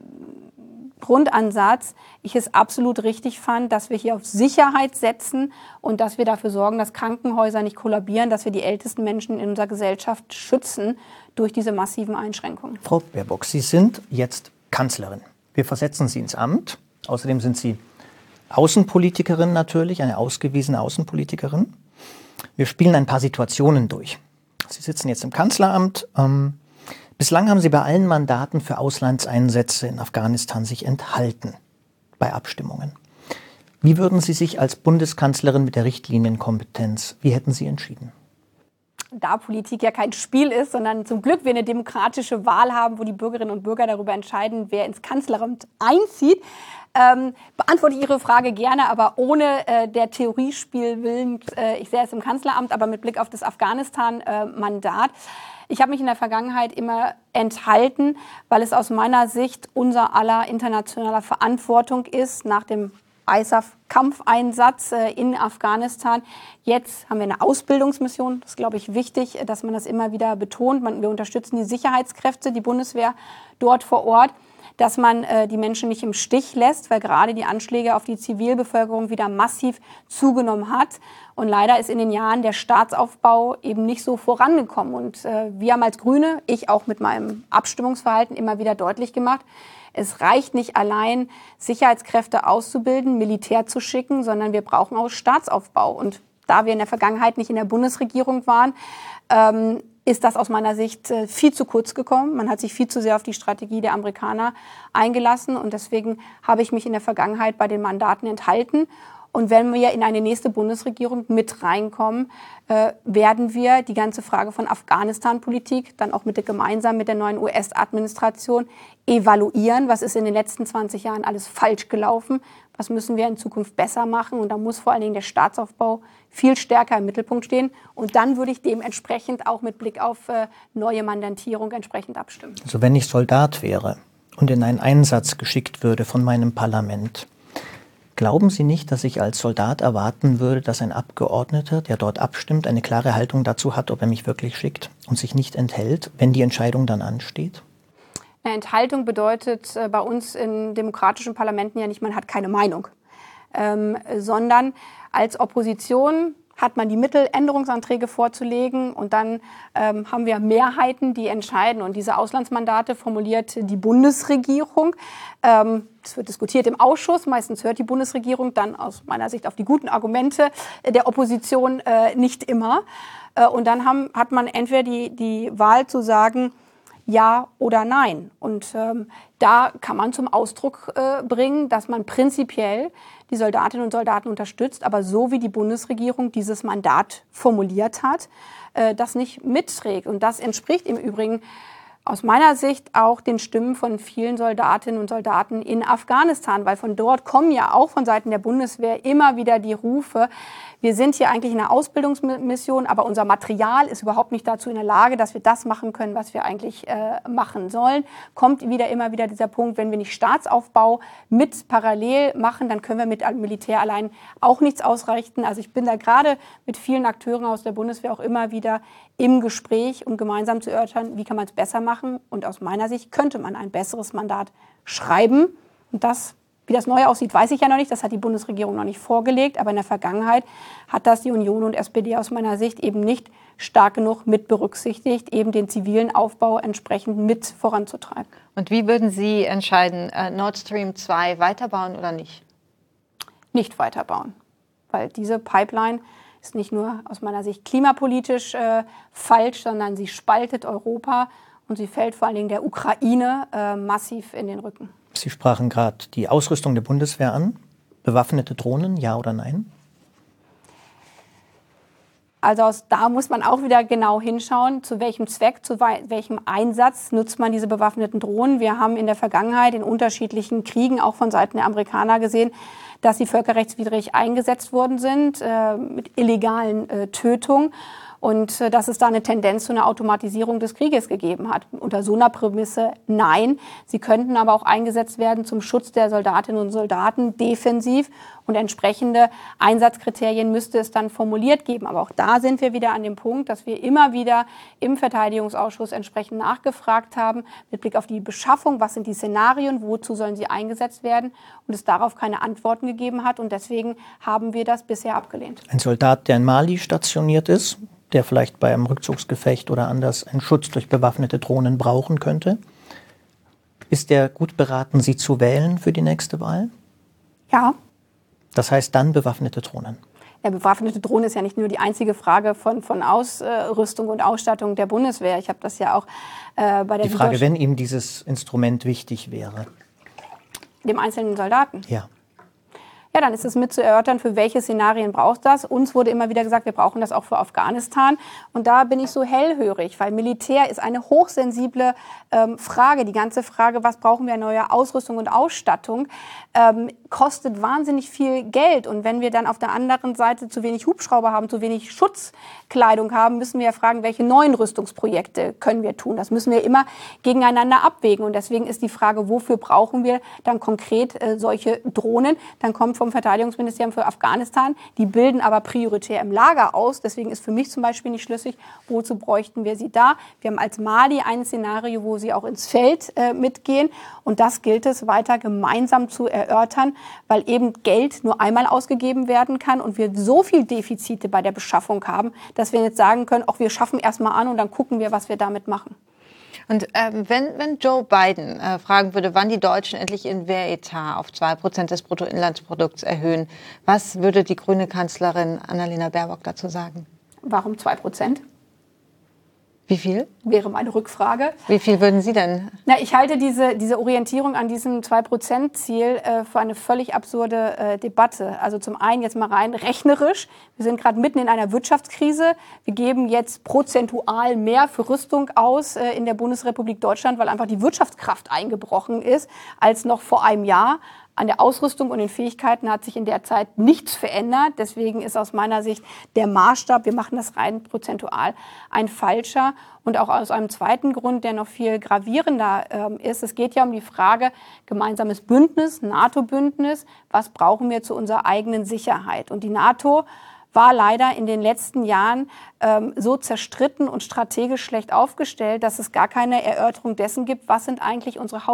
Speaker 3: Grundansatz, ich es absolut richtig fand, dass wir hier auf Sicherheit setzen und dass wir dafür sorgen, dass Krankenhäuser nicht kollabieren, dass wir die ältesten Menschen in unserer Gesellschaft schützen durch diese massiven Einschränkungen.
Speaker 1: Frau Baerbock, Sie sind jetzt Kanzlerin. Wir versetzen Sie ins Amt. Außerdem sind Sie Außenpolitikerin natürlich, eine ausgewiesene Außenpolitikerin. Wir spielen ein paar Situationen durch. Sie sitzen jetzt im Kanzleramt. Ähm, bislang haben Sie bei allen Mandaten für Auslandseinsätze in Afghanistan sich enthalten bei Abstimmungen. Wie würden Sie sich als Bundeskanzlerin mit der Richtlinienkompetenz, wie hätten Sie entschieden?
Speaker 3: da Politik ja kein Spiel ist, sondern zum Glück wir eine demokratische Wahl haben, wo die Bürgerinnen und Bürger darüber entscheiden, wer ins Kanzleramt einzieht, ähm, beantworte ich Ihre Frage gerne, aber ohne äh, der Theoriespiel willen. Äh, ich sehe es im Kanzleramt, aber mit Blick auf das Afghanistan-Mandat. Ich habe mich in der Vergangenheit immer enthalten, weil es aus meiner Sicht unser aller internationaler Verantwortung ist, nach dem I S A F-Kampfeinsatz äh, in Afghanistan. Jetzt haben wir eine Ausbildungsmission. Das ist, glaube ich, wichtig, dass man das immer wieder betont. Man, wir unterstützen die Sicherheitskräfte, die Bundeswehr dort vor Ort, dass man äh, die Menschen nicht im Stich lässt, weil gerade die Anschläge auf die Zivilbevölkerung wieder massiv zugenommen hat. Und leider ist in den Jahren der Staatsaufbau eben nicht so vorangekommen. Und äh, wir haben als Grüne, ich auch mit meinem Abstimmungsverhalten immer wieder deutlich gemacht, es reicht nicht allein, Sicherheitskräfte auszubilden, Militär zu schicken, sondern wir brauchen auch Staatsaufbau. Und da wir in der Vergangenheit nicht in der Bundesregierung waren, ähm, ist das aus meiner Sicht äh, viel zu kurz gekommen. Man hat sich viel zu sehr auf die Strategie der Amerikaner eingelassen. Und deswegen habe ich mich in der Vergangenheit bei den Mandaten enthalten. Und wenn wir in eine nächste Bundesregierung mit reinkommen, äh, werden wir die ganze Frage von Afghanistan-Politik dann auch mit der, gemeinsam mit der neuen U S-Administration evaluieren. Was ist in den letzten zwanzig Jahren alles falsch gelaufen? Was müssen wir in Zukunft besser machen? Und da muss vor allen Dingen der Staatsaufbau viel stärker im Mittelpunkt stehen. Und dann würde ich dementsprechend auch mit Blick auf äh, neue Mandatierung entsprechend abstimmen.
Speaker 1: Also wenn ich Soldat wäre und in einen Einsatz geschickt würde von meinem Parlament, glauben Sie nicht, dass ich als Soldat erwarten würde, dass ein Abgeordneter, der dort abstimmt, eine klare Haltung dazu hat, ob er mich wirklich schickt und sich nicht enthält, wenn die Entscheidung dann ansteht?
Speaker 3: Eine Enthaltung bedeutet äh, bei uns in demokratischen Parlamenten ja nicht, man hat keine Meinung, ähm, sondern als Opposition hat man die Mittel, Änderungsanträge vorzulegen und dann ähm, haben wir Mehrheiten, die entscheiden. Und diese Auslandsmandate formuliert die Bundesregierung. Ähm, das wird diskutiert im Ausschuss. Meistens hört die Bundesregierung dann aus meiner Sicht auf die guten Argumente der Opposition äh, nicht immer. Äh, und dann haben, hat man entweder die, die Wahl zu sagen, ja oder nein. Und ähm, da kann man zum Ausdruck äh, bringen, dass man prinzipiell die Soldatinnen und Soldaten unterstützt, aber so wie die Bundesregierung dieses Mandat formuliert hat, äh, das nicht mitträgt. Und das entspricht im Übrigen aus meiner Sicht auch den Stimmen von vielen Soldatinnen und Soldaten in Afghanistan, weil von dort kommen ja auch von Seiten der Bundeswehr immer wieder die Rufe, wir sind hier eigentlich in einer Ausbildungsmission, aber unser Material ist überhaupt nicht dazu in der Lage, dass wir das machen können, was wir eigentlich äh, machen sollen. Kommt wieder immer wieder dieser Punkt, wenn wir nicht Staatsaufbau mit parallel machen, dann können wir mit Militär allein auch nichts ausrichten. Also ich bin da gerade mit vielen Akteuren aus der Bundeswehr auch immer wieder im Gespräch, um gemeinsam zu erörtern, wie kann man es besser machen. Und aus meiner Sicht könnte man ein besseres Mandat schreiben. Und das, wie das Neue aussieht, weiß ich ja noch nicht. Das hat die Bundesregierung noch nicht vorgelegt. Aber in der Vergangenheit hat das die Union und S P D aus meiner Sicht eben nicht stark genug mit berücksichtigt, eben den zivilen Aufbau entsprechend mit voranzutreiben.
Speaker 2: Und wie würden Sie entscheiden, äh, Nord Stream zwei weiterbauen oder nicht?
Speaker 3: Nicht weiterbauen, weil diese Pipeline ist nicht nur aus meiner Sicht klimapolitisch äh, falsch, sondern sie spaltet Europa und sie fällt vor allen Dingen der Ukraine äh, massiv in den Rücken.
Speaker 1: Sie sprachen gerade die Ausrüstung der Bundeswehr an. Bewaffnete Drohnen, ja oder nein?
Speaker 3: Also aus, da muss man auch wieder genau hinschauen, zu welchem Zweck, zu wei- welchem Einsatz nutzt man diese bewaffneten Drohnen. Wir haben in der Vergangenheit in unterschiedlichen Kriegen auch von Seiten der Amerikaner gesehen, dass sie völkerrechtswidrig eingesetzt worden sind, äh, mit illegalen äh, Tötungen. Und äh, dass es da eine Tendenz zu einer Automatisierung des Krieges gegeben hat. Unter so einer Prämisse nein. Sie könnten aber auch eingesetzt werden zum Schutz der Soldatinnen und Soldaten defensiv. Und entsprechende Einsatzkriterien müsste es dann formuliert geben. Aber auch da sind wir wieder an dem Punkt, dass wir immer wieder im Verteidigungsausschuss entsprechend nachgefragt haben, mit Blick auf die Beschaffung, was sind die Szenarien, wozu sollen sie eingesetzt werden, und es darauf keine Antworten gegeben hat. Und deswegen haben wir das bisher abgelehnt.
Speaker 1: Ein Soldat, der in Mali stationiert ist, der vielleicht bei einem Rückzugsgefecht oder anders einen Schutz durch bewaffnete Drohnen brauchen könnte, ist der gut beraten, sie zu wählen für die nächste Wahl?
Speaker 3: Ja.
Speaker 1: Das heißt dann bewaffnete Drohnen?
Speaker 3: Ja, bewaffnete Drohnen ist ja nicht nur die einzige Frage von, von Ausrüstung und Ausstattung der Bundeswehr. Ich habe das ja auch äh, bei der...
Speaker 1: Die Frage, wenn ihm dieses Instrument wichtig wäre.
Speaker 3: Dem einzelnen Soldaten?
Speaker 1: Ja.
Speaker 3: ja, dann ist es mit zu erörtern, für welche Szenarien braucht das. Uns wurde immer wieder gesagt, wir brauchen das auch für Afghanistan. Und da bin ich so hellhörig, weil Militär ist eine hochsensible ähm, Frage. Die ganze Frage, was brauchen wir an neuer Ausrüstung und Ausstattung, ähm, kostet wahnsinnig viel Geld. Und wenn wir dann auf der anderen Seite zu wenig Hubschrauber haben, zu wenig Schutzkleidung haben, müssen wir ja fragen, welche neuen Rüstungsprojekte können wir tun. Das müssen wir immer gegeneinander abwägen. Und deswegen ist die Frage, wofür brauchen wir dann konkret äh, solche Drohnen? Dann kommt vom Verteidigungsministerium für Afghanistan, die bilden aber prioritär im Lager aus. Deswegen ist für mich zum Beispiel nicht schlüssig, wozu bräuchten wir sie da? Wir haben als Mali ein Szenario, wo sie auch ins Feld äh, mitgehen. Und das gilt es weiter gemeinsam zu erörtern, weil eben Geld nur einmal ausgegeben werden kann und wir so viel Defizite bei der Beschaffung haben, dass wir jetzt sagen können, auch wir schaffen erstmal an und dann gucken wir, was wir damit machen.
Speaker 2: Und ähm, wenn, wenn Joe Biden äh, fragen würde, wann die Deutschen endlich ihren Wehretat auf zwei Prozent des Bruttoinlandsprodukts erhöhen, was würde die grüne Kanzlerin Annalena Baerbock dazu sagen?
Speaker 3: Warum zwei Prozent?
Speaker 2: Wie viel?
Speaker 3: Wäre meine Rückfrage.
Speaker 2: Wie viel würden Sie denn?
Speaker 3: Na, ich halte diese, diese Orientierung an diesem zwei Prozent Ziel äh, für eine völlig absurde äh, Debatte. Also zum einen jetzt mal rein rechnerisch. Wir sind gerade mitten in einer Wirtschaftskrise. Wir geben jetzt prozentual mehr für Rüstung aus äh, in der Bundesrepublik Deutschland, weil einfach die Wirtschaftskraft eingebrochen ist, als noch vor einem Jahr. An der Ausrüstung und den Fähigkeiten hat sich in der Zeit nichts verändert. Deswegen ist aus meiner Sicht der Maßstab, wir machen das rein prozentual, ein falscher. Und auch aus einem zweiten Grund, der noch viel gravierender ähm, ist. Es geht ja um die Frage, gemeinsames Bündnis, NATO-Bündnis, was brauchen wir zu unserer eigenen Sicherheit? Und die NATO war leider in den letzten Jahren ähm, so zerstritten und strategisch schlecht aufgestellt, dass es gar keine Erörterung dessen gibt, was sind eigentlich unsere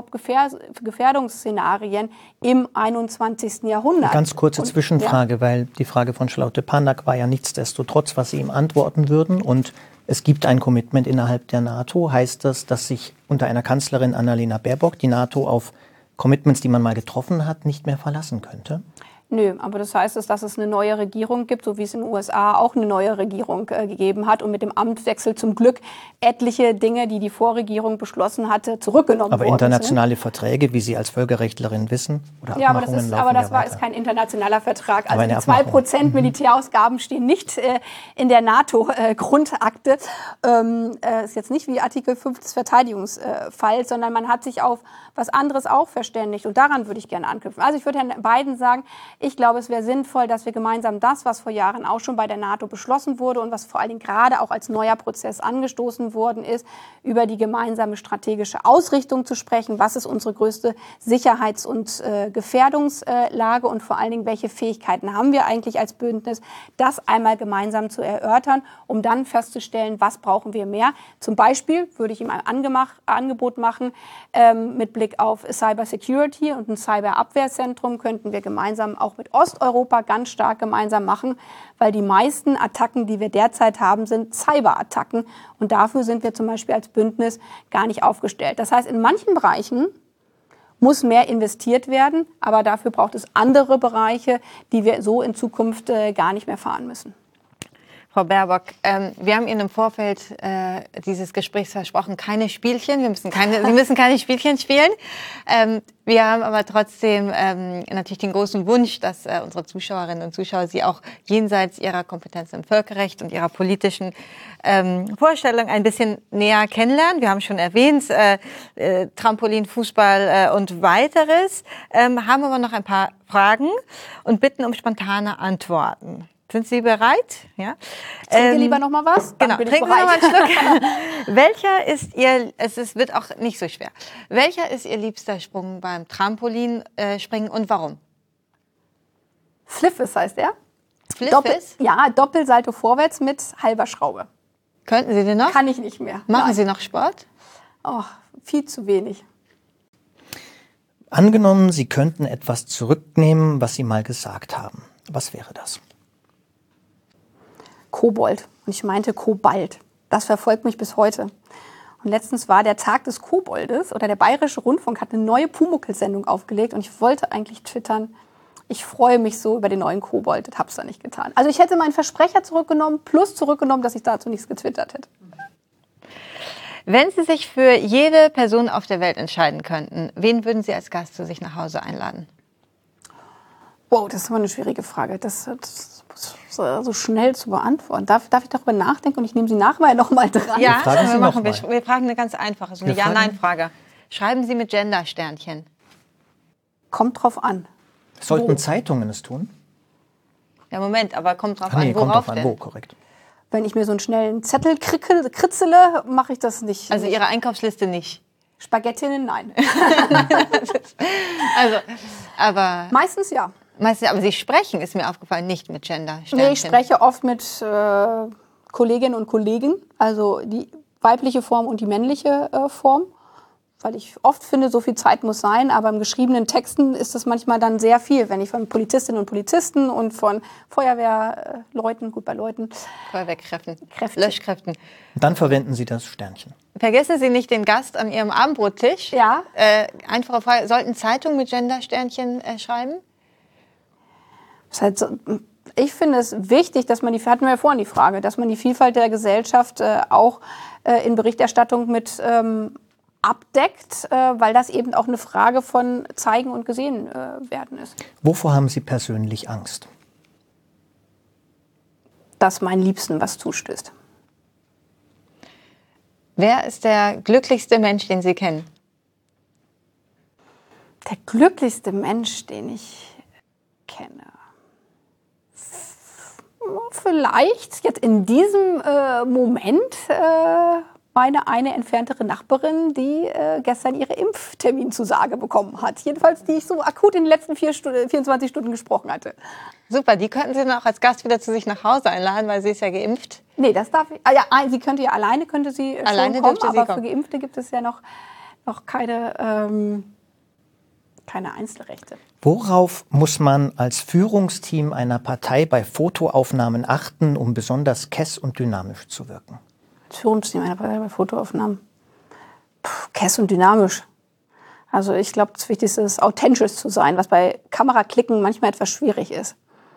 Speaker 3: Hauptgefährdungsszenarien im einundzwanzigsten Jahrhundert.
Speaker 1: Eine ganz kurze
Speaker 3: und,
Speaker 1: Zwischenfrage,
Speaker 3: ja.
Speaker 1: weil die Frage von Charlotte Panak war ja nichtsdestotrotz, was Sie ihm antworten würden. Und es gibt ein Commitment innerhalb der NATO. Heißt das, dass sich unter einer Kanzlerin Annalena Baerbock die NATO auf Commitments, die man mal getroffen hat, nicht mehr verlassen könnte?
Speaker 3: Nö, aber das heißt, dass es eine neue Regierung gibt, so wie es in den U S A auch eine neue Regierung äh, gegeben hat und mit dem Amtswechsel zum Glück etliche Dinge, die die Vorregierung beschlossen hatte, zurückgenommen
Speaker 1: aber
Speaker 3: worden
Speaker 1: internationale
Speaker 3: sind.
Speaker 1: Verträge, wie Sie als Völkerrechtlerin wissen? Oder
Speaker 3: ja, aber das,
Speaker 1: Abmachungen
Speaker 3: ist,
Speaker 1: laufen
Speaker 3: aber das
Speaker 1: ja
Speaker 3: war,
Speaker 1: weiter.
Speaker 3: ist kein internationaler Vertrag.
Speaker 1: Aber
Speaker 3: Also
Speaker 1: eine
Speaker 3: die zwei
Speaker 1: Abmachung.
Speaker 3: Prozent Militärausgaben stehen nicht äh, in der NATO-Grundakte. Ähm, äh, ist jetzt nicht wie Artikel fünf des Verteidigungsfalls, sondern man hat sich auf was anderes auch verständigt. Und daran würde ich gerne anknüpfen. Also ich würde Herrn Biden sagen, ich glaube, es wäre sinnvoll, dass wir gemeinsam das, was vor Jahren auch schon bei der NATO beschlossen wurde und was vor allen Dingen gerade auch als neuer Prozess angestoßen worden ist, über die gemeinsame strategische Ausrichtung zu sprechen. Was ist unsere größte Sicherheits- und äh, Gefährdungslage und vor allen Dingen, welche Fähigkeiten haben wir eigentlich als Bündnis, das einmal gemeinsam zu erörtern, um dann festzustellen, was brauchen wir mehr. Zum Beispiel würde ich ihm ein Angemach- Angebot machen, ähm, mit Blick auf Cyber Security und ein Cyberabwehrzentrum könnten wir gemeinsam auch mit Osteuropa ganz stark gemeinsam machen, weil die meisten Attacken, die wir derzeit haben, sind Cyberattacken. Und dafür sind wir zum Beispiel als Bündnis gar nicht aufgestellt. Das heißt, in manchen Bereichen muss mehr investiert werden, aber dafür braucht es andere Bereiche, die wir so in Zukunft äh, gar nicht mehr fahren müssen.
Speaker 2: Frau Baerbock, ähm, wir haben Ihnen im Vorfeld äh, dieses Gesprächs versprochen, keine Spielchen. Wir müssen keine, Sie müssen keine Spielchen spielen. Ähm, wir haben aber trotzdem ähm, natürlich den großen Wunsch, dass äh, unsere Zuschauerinnen und Zuschauer Sie auch jenseits Ihrer Kompetenz im Völkerrecht und Ihrer politischen ähm, Vorstellung ein bisschen näher kennenlernen. Wir haben schon erwähnt, äh, äh, Trampolin, Fußball äh, und weiteres. Ähm, haben aber noch ein paar Fragen und bitten um spontane Antworten. Sind Sie bereit? Ja.
Speaker 3: Trinke
Speaker 2: ähm,
Speaker 3: lieber noch mal was?
Speaker 2: Genau,
Speaker 3: bin ich
Speaker 2: trinken Sie noch mal
Speaker 3: bereit.
Speaker 2: einen Schluck. Welcher ist Ihr, es ist, wird auch nicht so schwer, welcher ist Ihr liebster Sprung beim Trampolinspringen und warum?
Speaker 3: Fliffes heißt er.
Speaker 2: Fliffes?
Speaker 3: Doppel, ja, Doppelsalto vorwärts mit halber Schraube.
Speaker 2: Könnten Sie den noch?
Speaker 3: Kann ich nicht mehr.
Speaker 2: Machen
Speaker 3: Nein.
Speaker 2: Sie noch Sport?
Speaker 3: Oh, viel zu wenig.
Speaker 1: Angenommen, Sie könnten etwas zurücknehmen, was Sie mal gesagt haben. Was wäre das?
Speaker 3: Kobold. Und ich meinte Kobalt. Das verfolgt mich bis heute. Und letztens war der Tag des Koboldes oder der Bayerische Rundfunk hat eine neue Pumuckl-Sendung aufgelegt und ich wollte eigentlich twittern, ich freue mich so über den neuen Kobold. Das habe ich da nicht getan. Also ich hätte meinen Versprecher zurückgenommen, plus zurückgenommen, dass ich dazu nichts getwittert hätte.
Speaker 2: Wenn Sie sich für jede Person auf der Welt entscheiden könnten, wen würden Sie als Gast zu sich nach Hause einladen?
Speaker 3: Wow, das ist aber eine schwierige Frage. Das, das so schnell zu beantworten. Darf, darf ich darüber nachdenken und ich nehme Sie nachher noch mal dran?
Speaker 2: Ja,
Speaker 1: fragen Sie
Speaker 2: wir, machen,
Speaker 1: noch
Speaker 2: wir,
Speaker 1: mal.
Speaker 2: wir fragen eine ganz einfache, so eine
Speaker 1: Wir fragen-
Speaker 2: Ja-Nein-Frage. Schreiben Sie mit Gender-Sternchen.
Speaker 3: Kommt drauf an.
Speaker 1: Sollten
Speaker 3: Wo?
Speaker 1: Zeitungen es tun?
Speaker 2: Ja, Moment, aber kommt drauf
Speaker 1: Ah, nee,
Speaker 2: an,
Speaker 1: kommt
Speaker 2: worauf
Speaker 1: drauf an,
Speaker 2: denn?
Speaker 1: wo, korrekt.
Speaker 3: Wenn ich mir so einen schnellen Zettel krickel, kritzele, mache ich das nicht.
Speaker 2: Also
Speaker 3: nicht.
Speaker 2: Ihre Einkaufsliste nicht.
Speaker 3: Spaghettinnen, nein.
Speaker 2: Also, aber,
Speaker 3: Meistens ja.
Speaker 2: meistens, aber Sie sprechen, ist mir aufgefallen, nicht mit Gender-Sternchen.
Speaker 3: Nee, ich spreche oft mit äh, Kolleginnen und Kollegen, also die weibliche Form und die männliche äh, Form. Weil ich oft finde, so viel Zeit muss sein, aber im geschriebenen Texten ist das manchmal dann sehr viel. Wenn ich von Polizistinnen und Polizisten und von Feuerwehrleuten, gut bei Leuten,
Speaker 2: Feuerwehrkräften,
Speaker 3: Kräfte.
Speaker 2: Löschkräften.
Speaker 1: Dann verwenden Sie das Sternchen.
Speaker 2: Vergessen Sie nicht den Gast an Ihrem Abendbrottisch.
Speaker 3: Ja.
Speaker 2: Äh, einfache Frage, sollten Zeitungen mit Gender-Sternchen äh, schreiben?
Speaker 3: das ist halt so, ich finde es wichtig, dass man die, hatten wir ja vorhin die Frage, dass man die Vielfalt der Gesellschaft äh, auch äh, in Berichterstattung mit ähm, abdeckt, äh, weil das eben auch eine Frage von zeigen und gesehen äh, werden ist.
Speaker 1: Wovor haben Sie persönlich Angst?
Speaker 3: Dass meinen Liebsten was zustößt.
Speaker 2: Wer ist der glücklichste Mensch, den Sie kennen?
Speaker 3: Der glücklichste Mensch, den ich kenne. Vielleicht jetzt in diesem äh, Moment äh, meine eine entferntere Nachbarin, die äh, gestern ihre Impfterminzusage bekommen hat. Jedenfalls, die ich so akut in den letzten vier Stunden, vierundzwanzig Stunden gesprochen hatte.
Speaker 2: Super, die könnten Sie dann auch als Gast wieder zu sich nach Hause einladen, weil sie ist ja geimpft.
Speaker 3: Nee, das darf ich. Ah, ja, sie könnte ja alleine könnte sie schon
Speaker 2: Alleine
Speaker 3: kommen,
Speaker 2: dürfte sie
Speaker 3: aber
Speaker 2: kommen.
Speaker 3: für Geimpfte gibt es ja noch, noch keine, ähm, keine Einzelrechte.
Speaker 1: Worauf muss man als Führungsteam einer Partei bei Fotoaufnahmen achten, um besonders kess und dynamisch zu wirken?
Speaker 3: Als Führungsteam einer Partei bei Fotoaufnahmen. Puh, kess und dynamisch. Also ich glaube, das Wichtigste ist, authentisch zu sein, was bei Kameraklicken manchmal etwas schwierig ist.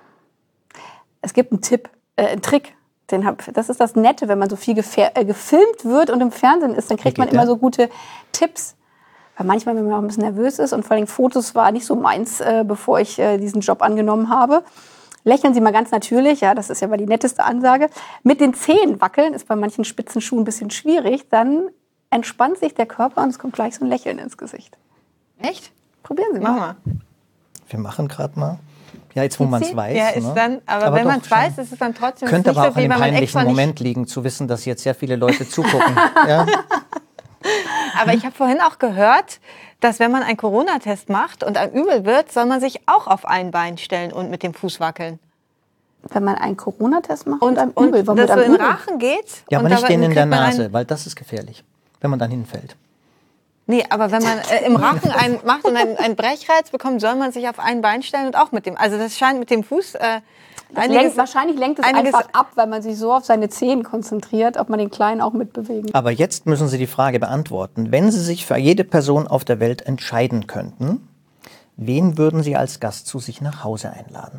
Speaker 3: Es gibt einen Tipp, äh, einen Trick. Den hab, das ist das Nette, wenn man so viel gefä- äh, gefilmt wird und im Fernsehen ist, dann kriegt
Speaker 1: Wie
Speaker 3: man
Speaker 1: geht
Speaker 3: immer
Speaker 1: der?
Speaker 3: so gute Tipps. Weil manchmal, wenn man auch ein bisschen nervös ist und vor allem Fotos war nicht so meins, äh, bevor ich äh, diesen Job angenommen habe. Lächeln Sie mal ganz natürlich, ja, das ist ja mal die netteste Ansage. Mit den Zehen wackeln ist bei manchen spitzen Schuhen ein bisschen schwierig. Dann entspannt sich der Körper und es kommt gleich so ein Lächeln ins Gesicht.
Speaker 2: Echt?
Speaker 3: Probieren Sie
Speaker 2: Mach
Speaker 3: mal.
Speaker 2: mal.
Speaker 1: Wir machen gerade mal. Ja, jetzt wo man es weiß.
Speaker 2: Ja, ist
Speaker 1: ne?
Speaker 2: dann, aber, wenn
Speaker 1: doch
Speaker 2: man es
Speaker 1: schon.
Speaker 2: weiß, ist es dann trotzdem
Speaker 1: Könnte
Speaker 2: nicht
Speaker 1: aber
Speaker 2: so,
Speaker 1: auch
Speaker 2: wie
Speaker 1: an dem
Speaker 2: wenn man extra
Speaker 1: peinlichen
Speaker 2: nicht.
Speaker 1: Moment liegen, zu wissen, dass jetzt sehr viele Leute zugucken. Ja?
Speaker 2: Aber ich habe vorhin auch gehört, dass wenn man einen Corona-Test macht und einem übel wird, soll man sich auch auf ein Bein stellen und mit dem Fuß wackeln.
Speaker 3: Wenn man einen Corona-Test macht
Speaker 2: Und,
Speaker 3: und einem
Speaker 2: und
Speaker 3: Übel, warum
Speaker 2: dass
Speaker 3: mit
Speaker 2: so
Speaker 3: einem
Speaker 2: in den
Speaker 3: Übel?
Speaker 2: Rachen geht.
Speaker 1: Ja, aber
Speaker 2: und
Speaker 1: nicht
Speaker 2: dabei
Speaker 1: den in der
Speaker 2: kriegt man
Speaker 1: Nase,
Speaker 2: einen-
Speaker 1: weil das ist gefährlich, wenn man dann hinfällt.
Speaker 2: Nee, aber wenn man äh, im Rachen einen macht und einen, einen Brechreiz bekommt, soll man sich auf ein Bein stellen und auch mit dem. Also das scheint mit dem Fuß äh,
Speaker 3: Das
Speaker 2: einiges,
Speaker 3: lenkt, wahrscheinlich lenkt es
Speaker 2: einiges-
Speaker 3: einfach ab, weil man sich so auf seine Zehen konzentriert, ob man den Kleinen auch mitbewegen.
Speaker 1: Aber jetzt müssen Sie die Frage beantworten. Wenn Sie sich für jede Person auf der Welt entscheiden könnten, wen würden Sie als Gast zu sich nach Hause einladen?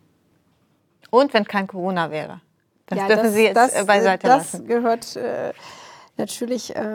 Speaker 2: Und wenn kein Corona wäre. Das dürfen Sie jetzt
Speaker 3: das,
Speaker 2: äh, beiseite
Speaker 3: das
Speaker 2: lassen.
Speaker 3: gehört äh, natürlich. Äh,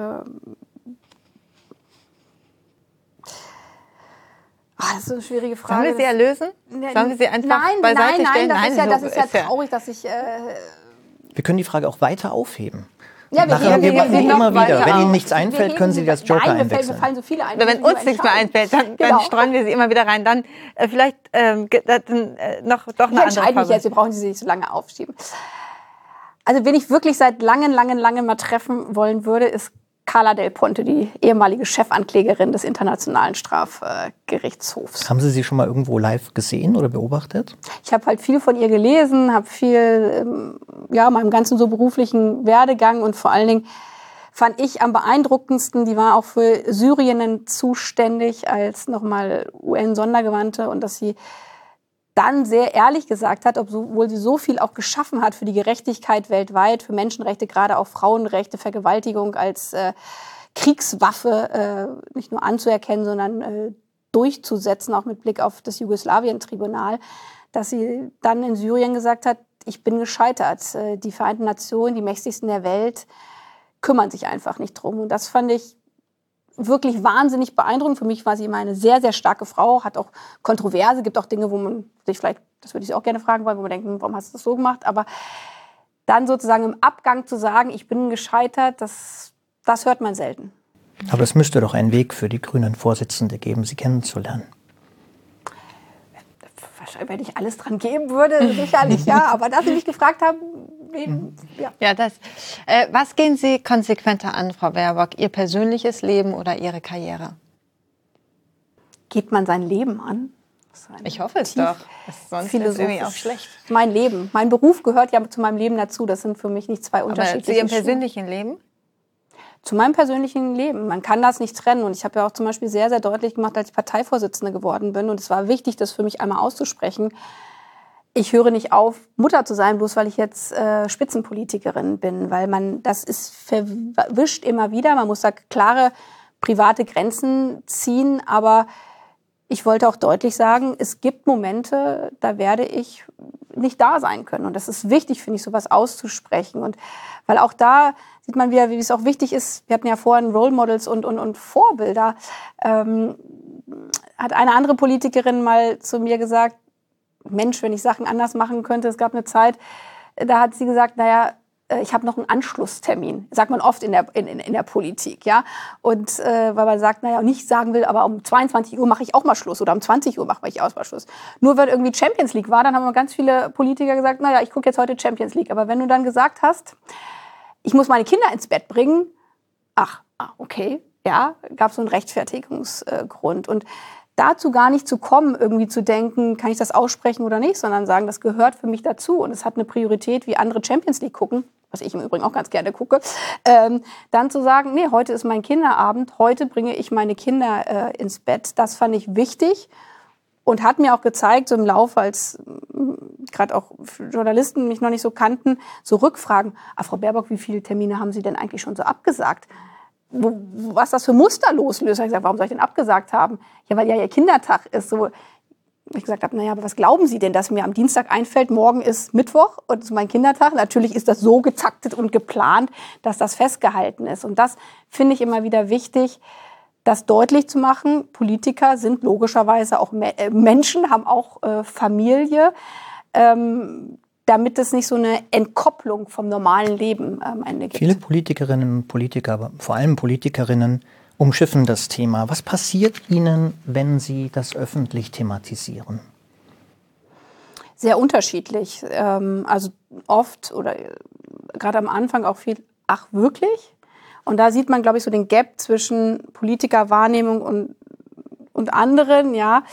Speaker 3: ah, das ist eine schwierige Frage.
Speaker 2: Sollen wir sie erlösen? Sollen wir sie einfach
Speaker 3: nein,
Speaker 2: beiseite
Speaker 3: nein, nein,
Speaker 2: stellen?
Speaker 3: das ist ja, das
Speaker 2: so
Speaker 3: ist ja traurig, dass ich. Äh,
Speaker 1: Wir können die Frage auch weiter aufheben.
Speaker 3: ja,
Speaker 1: Nachher,
Speaker 3: heben-
Speaker 1: wir,
Speaker 3: heben
Speaker 1: wir
Speaker 3: noch
Speaker 1: immer
Speaker 3: weiter
Speaker 1: wieder. Wenn
Speaker 3: auf.
Speaker 1: Ihnen nichts
Speaker 3: Wir
Speaker 1: einfällt,
Speaker 3: heben
Speaker 1: können Sie die als Joker
Speaker 3: nein, mir fallen-
Speaker 1: einwechseln.
Speaker 3: Mir fallen so viele ein.
Speaker 2: Wenn
Speaker 3: müssen
Speaker 2: uns
Speaker 3: wir
Speaker 2: nichts mehr
Speaker 3: entscheiden.
Speaker 2: einfällt, dann,
Speaker 3: Genau.
Speaker 2: dann streuen wir sie immer wieder rein. Dann äh, vielleicht ähm, ge- dann, äh, noch doch
Speaker 3: Ich
Speaker 2: eine andere
Speaker 3: entscheide mich
Speaker 2: Farbe.
Speaker 3: jetzt, wir brauchen sie nicht so lange aufschieben. Also, wen ich wirklich seit langen, langen, langen mal treffen wollen würde, ist Carla Del Ponte, die ehemalige Chefanklägerin des Internationalen Strafgerichtshofs.
Speaker 1: Haben Sie sie schon mal irgendwo live gesehen oder beobachtet?
Speaker 3: Ich habe halt viel von ihr gelesen, habe viel, ähm, ja, meinem ganzen so beruflichen Werdegang und vor allen Dingen fand ich am beeindruckendsten, die war auch für Syrien zuständig als nochmal U N-Sondergewandte und dass sie dann sehr ehrlich gesagt hat, obwohl sie so viel auch geschaffen hat für die Gerechtigkeit weltweit, für Menschenrechte, gerade auch Frauenrechte, Vergewaltigung als äh, Kriegswaffe äh, nicht nur anzuerkennen, sondern äh, durchzusetzen, auch mit Blick auf das Jugoslawien-Tribunal, dass sie dann in Syrien gesagt hat, ich bin gescheitert. Äh, die Vereinten Nationen, die mächtigsten der Welt, kümmern sich einfach nicht drum. Und das fand ich wirklich wahnsinnig beeindruckend. Für mich war sie immer eine sehr, sehr starke Frau, hat auch Kontroverse, gibt auch Dinge, wo man sich vielleicht, das würde ich sie auch gerne fragen wollen, wo man denkt, warum hast du das so gemacht? Aber dann sozusagen im Abgang zu sagen, ich bin gescheitert, das, das hört man selten.
Speaker 1: Aber es müsste doch einen Weg für die Grünen-Vorsitzende geben, sie kennenzulernen.
Speaker 3: Wahrscheinlich, wenn ich alles dran geben würde, sicherlich ja. Aber da Sie mich gefragt haben, ja.
Speaker 2: Ja, das. Äh, was gehen Sie konsequenter an, Frau Baerbock? Ihr persönliches Leben oder Ihre Karriere?
Speaker 3: Geht man sein Leben an?
Speaker 2: Ich hoffe es doch. Sonst ist es irgendwie auch schlecht.
Speaker 3: Mein Leben. Mein Beruf gehört ja zu meinem Leben dazu. Das sind für mich nicht zwei unterschiedliche
Speaker 2: Aber zu Ihrem persönlichen Leben?
Speaker 3: Zu meinem persönlichen Leben. Man kann das nicht trennen. Und ich habe ja auch zum Beispiel sehr, sehr deutlich gemacht, als ich Parteivorsitzende geworden bin. Und es war wichtig, das für mich einmal auszusprechen. Ich höre nicht auf, Mutter zu sein, bloß weil ich jetzt äh, Spitzenpolitikerin bin. Weil man, das ist verwischt immer wieder. Man muss da klare private Grenzen ziehen. Aber ich wollte auch deutlich sagen, es gibt Momente, da werde ich nicht da sein können. Und das ist wichtig, finde ich, sowas auszusprechen. Und weil auch da sieht man wieder, wie es auch wichtig ist. Wir hatten ja vorhin Role Models und, und, und Vorbilder. Ähm, hat eine andere Politikerin mal zu mir gesagt, Mensch, wenn ich Sachen anders machen könnte. Es gab eine Zeit, da hat sie gesagt, naja, ich habe noch einen Anschlusstermin. Sagt man oft in der, in, in der Politik, ja. Und äh, weil man sagt, naja, nicht sagen will, aber um zweiundzwanzig Uhr mache ich auch mal Schluss oder um zwanzig Uhr mache ich auch mal Schluss. Nur wenn irgendwie Champions League war, dann haben ganz viele Politiker gesagt, naja, ich gucke jetzt heute Champions League. Aber wenn du dann gesagt hast, ich muss meine Kinder ins Bett bringen, ach, okay, ja, gab es so einen Rechtfertigungsgrund. Und dazu gar nicht zu kommen, irgendwie zu denken, kann ich das aussprechen oder nicht, sondern sagen, das gehört für mich dazu und es hat eine Priorität, wie andere Champions League gucken, was ich im Übrigen auch ganz gerne gucke, ähm, dann zu sagen, nee, heute ist mein Kinderabend, heute bringe ich meine Kinder äh, ins Bett. Das fand ich wichtig und hat mir auch gezeigt, so im Laufe, als gerade auch Journalisten mich noch nicht so kannten, so Rückfragen, ah, Frau Baerbock, wie viele Termine haben Sie denn eigentlich schon so abgesagt? Wo, was das für Muster loslöst. Ich gesagt, warum soll ich denn abgesagt haben? Ja, weil ja Ihr Kindertag ist. So, ich gesagt habe, naja, aber was glauben Sie denn, dass mir am Dienstag einfällt, morgen ist Mittwoch und ist mein Kindertag? Natürlich ist das so getaktet und geplant, dass das festgehalten ist. Und das finde ich immer wieder wichtig, das deutlich zu machen. Politiker sind logischerweise auch Me- äh, Menschen, haben auch äh, Familie. Ähm, damit es nicht so eine Entkopplung vom normalen Leben am Ende gibt.
Speaker 1: Viele Politikerinnen und Politiker, aber vor allem Politikerinnen, umschiffen das Thema. Was passiert Ihnen, wenn Sie das öffentlich thematisieren?
Speaker 3: Sehr unterschiedlich. Also oft oder gerade am Anfang auch viel, ach wirklich? Und da sieht man, glaube ich, so den Gap zwischen Politikerwahrnehmung und, und anderen, ja.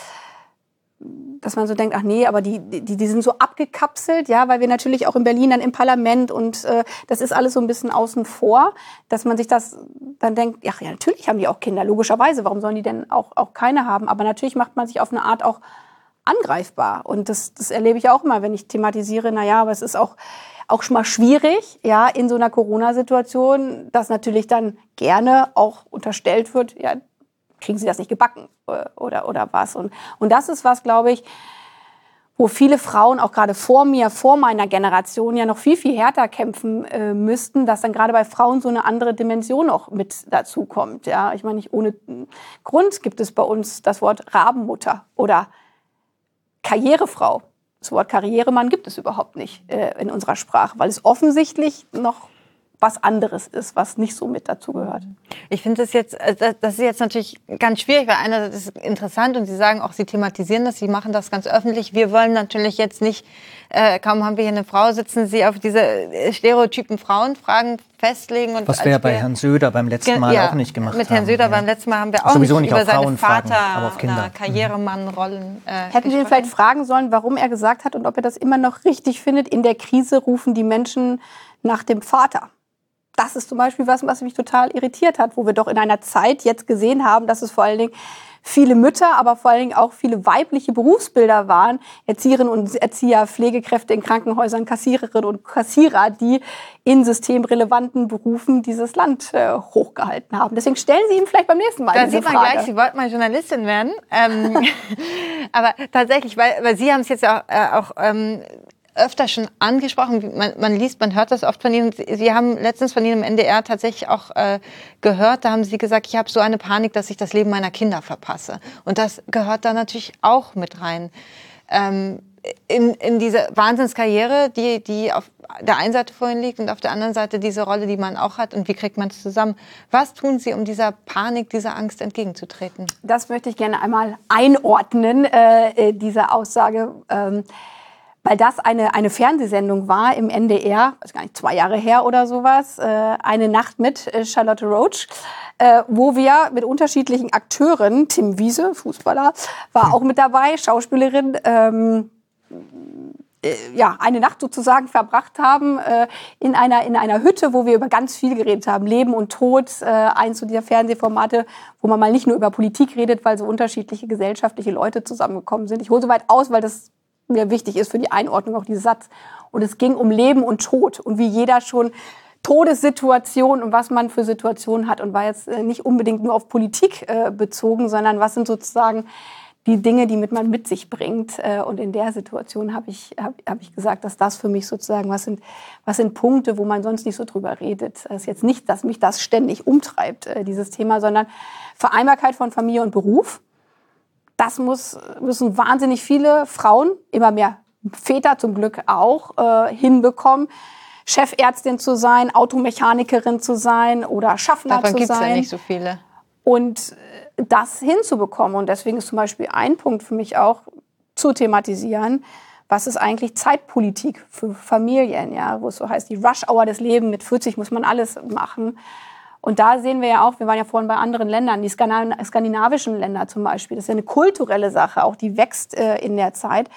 Speaker 3: Dass man so denkt, ach nee, aber die, die, die sind so abgekapselt, ja, weil wir natürlich auch in Berlin dann im Parlament und äh, das ist alles so ein bisschen außen vor, dass man sich das dann denkt, ach ja, natürlich haben die auch Kinder, logischerweise, warum sollen die denn auch, auch keine haben? Aber natürlich macht man sich auf eine Art auch angreifbar und das, das erlebe ich auch mal, wenn ich thematisiere, naja, aber es ist auch, auch schon mal schwierig, ja, in so einer Corona-Situation, dass natürlich dann gerne auch unterstellt wird, ja, kriegen Sie das nicht gebacken oder, oder was. Und, und das ist was, glaube ich, wo viele Frauen auch gerade vor mir, vor meiner Generation ja noch viel, viel härter kämpfen äh, müssten, dass dann gerade bei Frauen so eine andere Dimension noch mit dazu kommt. Ja, ich meine, nicht ohne Grund gibt es bei uns das Wort Rabenmutter oder Karrierefrau. Das Wort Karrieremann gibt es überhaupt nicht äh, in unserer Sprache, weil es offensichtlich noch was anderes ist, was nicht so mit dazu gehört.
Speaker 2: Ich finde das jetzt, das ist jetzt natürlich ganz schwierig, weil einerseits ist es interessant und Sie sagen auch, Sie thematisieren das, Sie machen das ganz öffentlich. Wir wollen natürlich jetzt nicht, äh, kaum haben wir hier eine Frau sitzen, Sie auf diese stereotypen Frauenfragen festlegen. Und
Speaker 1: was wir ja bei Herrn Söder beim letzten Mal ja, auch nicht gemacht haben.
Speaker 2: Mit Herrn Söder
Speaker 1: ja.
Speaker 2: beim letzten Mal haben wir auch
Speaker 1: Sowieso
Speaker 2: nicht
Speaker 1: nicht
Speaker 2: über seine
Speaker 1: Vater,
Speaker 2: Vater,
Speaker 1: aber auf Kinder.
Speaker 2: Karrieremann-Rollen äh,
Speaker 3: Hätten Sie ihn vielleicht fragen sollen, warum er gesagt hat und ob er das immer noch richtig findet, in der Krise rufen die Menschen nach dem Vater. Das ist zum Beispiel was, was mich total irritiert hat, wo wir doch in einer Zeit jetzt gesehen haben, dass es vor allen Dingen viele Mütter, aber vor allen Dingen auch viele weibliche Berufsbilder waren. Erzieherinnen und Erzieher, Pflegekräfte in Krankenhäusern, Kassiererinnen und Kassierer, die in systemrelevanten Berufen dieses Land äh, hochgehalten haben. Deswegen stellen Sie ihm vielleicht beim nächsten Mal
Speaker 2: da
Speaker 3: diese
Speaker 2: sieht man
Speaker 3: Frage.
Speaker 2: Gleich, Sie wollten mal Journalistin werden. Ähm, aber tatsächlich, weil, weil Sie haben es jetzt auch, äh, auch ähm, öfter schon angesprochen. Man, man liest, man hört das oft von Ihnen. Sie haben letztens von Ihnen im N D R tatsächlich auch äh, gehört, da haben Sie gesagt, ich habe so eine Panik, dass ich das Leben meiner Kinder verpasse. Und das gehört da natürlich auch mit rein. Ähm, in, in diese Wahnsinnskarriere, die, die auf der einen Seite vorhin liegt und auf der anderen Seite diese Rolle, die man auch hat und wie kriegt man es zusammen. Was tun Sie, um dieser Panik, dieser Angst entgegenzutreten?
Speaker 3: Das möchte ich gerne einmal einordnen, äh, diese Aussage, ähm, weil das eine, eine Fernsehsendung war im N D R, weiß gar nicht, zwei Jahre her oder sowas, äh, eine Nacht mit äh, Charlotte Roach, äh, wo wir mit unterschiedlichen Akteuren, Tim Wiese, Fußballer, war auch mit dabei, Schauspielerin, ähm, äh, ja, eine Nacht sozusagen verbracht haben äh, in einer in einer Hütte, wo wir über ganz viel geredet haben, Leben und Tod, äh, eins so dieser Fernsehformate, wo man mal nicht nur über Politik redet, weil so unterschiedliche gesellschaftliche Leute zusammengekommen sind. Ich hole so weit aus, weil das mir wichtig ist für die Einordnung auch dieser Satz. Und es ging um Leben und Tod und wie jeder schon Todessituation und was man für Situationen hat und war jetzt äh, nicht unbedingt nur auf Politik äh, bezogen, sondern was sind sozusagen die Dinge, die mit man mit sich bringt. Äh, und in der Situation habe ich, hab, hab ich gesagt, dass das für mich sozusagen, was sind, was sind Punkte, wo man sonst nicht so drüber redet. Es ist jetzt nicht, dass mich das ständig umtreibt, äh, dieses Thema, sondern Vereinbarkeit von Familie und Beruf. Das muss, müssen wahnsinnig viele Frauen, immer mehr Väter zum Glück auch, äh, hinbekommen. Chefärztin zu sein, Automechanikerin zu sein oder Schaffner
Speaker 2: Davon
Speaker 3: zu
Speaker 2: gibt's
Speaker 3: sein.
Speaker 2: Ja nicht so viele.
Speaker 3: Und das hinzubekommen. Und deswegen ist zum Beispiel ein Punkt für mich auch zu thematisieren, was ist eigentlich Zeitpolitik für Familien, ja, wo es so heißt, die Rush-Hour des Lebens, mit vierzig muss man alles machen. Und da sehen wir ja auch, wir waren ja vorhin bei anderen Ländern, die skandinavischen Länder zum Beispiel, das ist ja eine kulturelle Sache, auch die wächst äh, in der Zeit.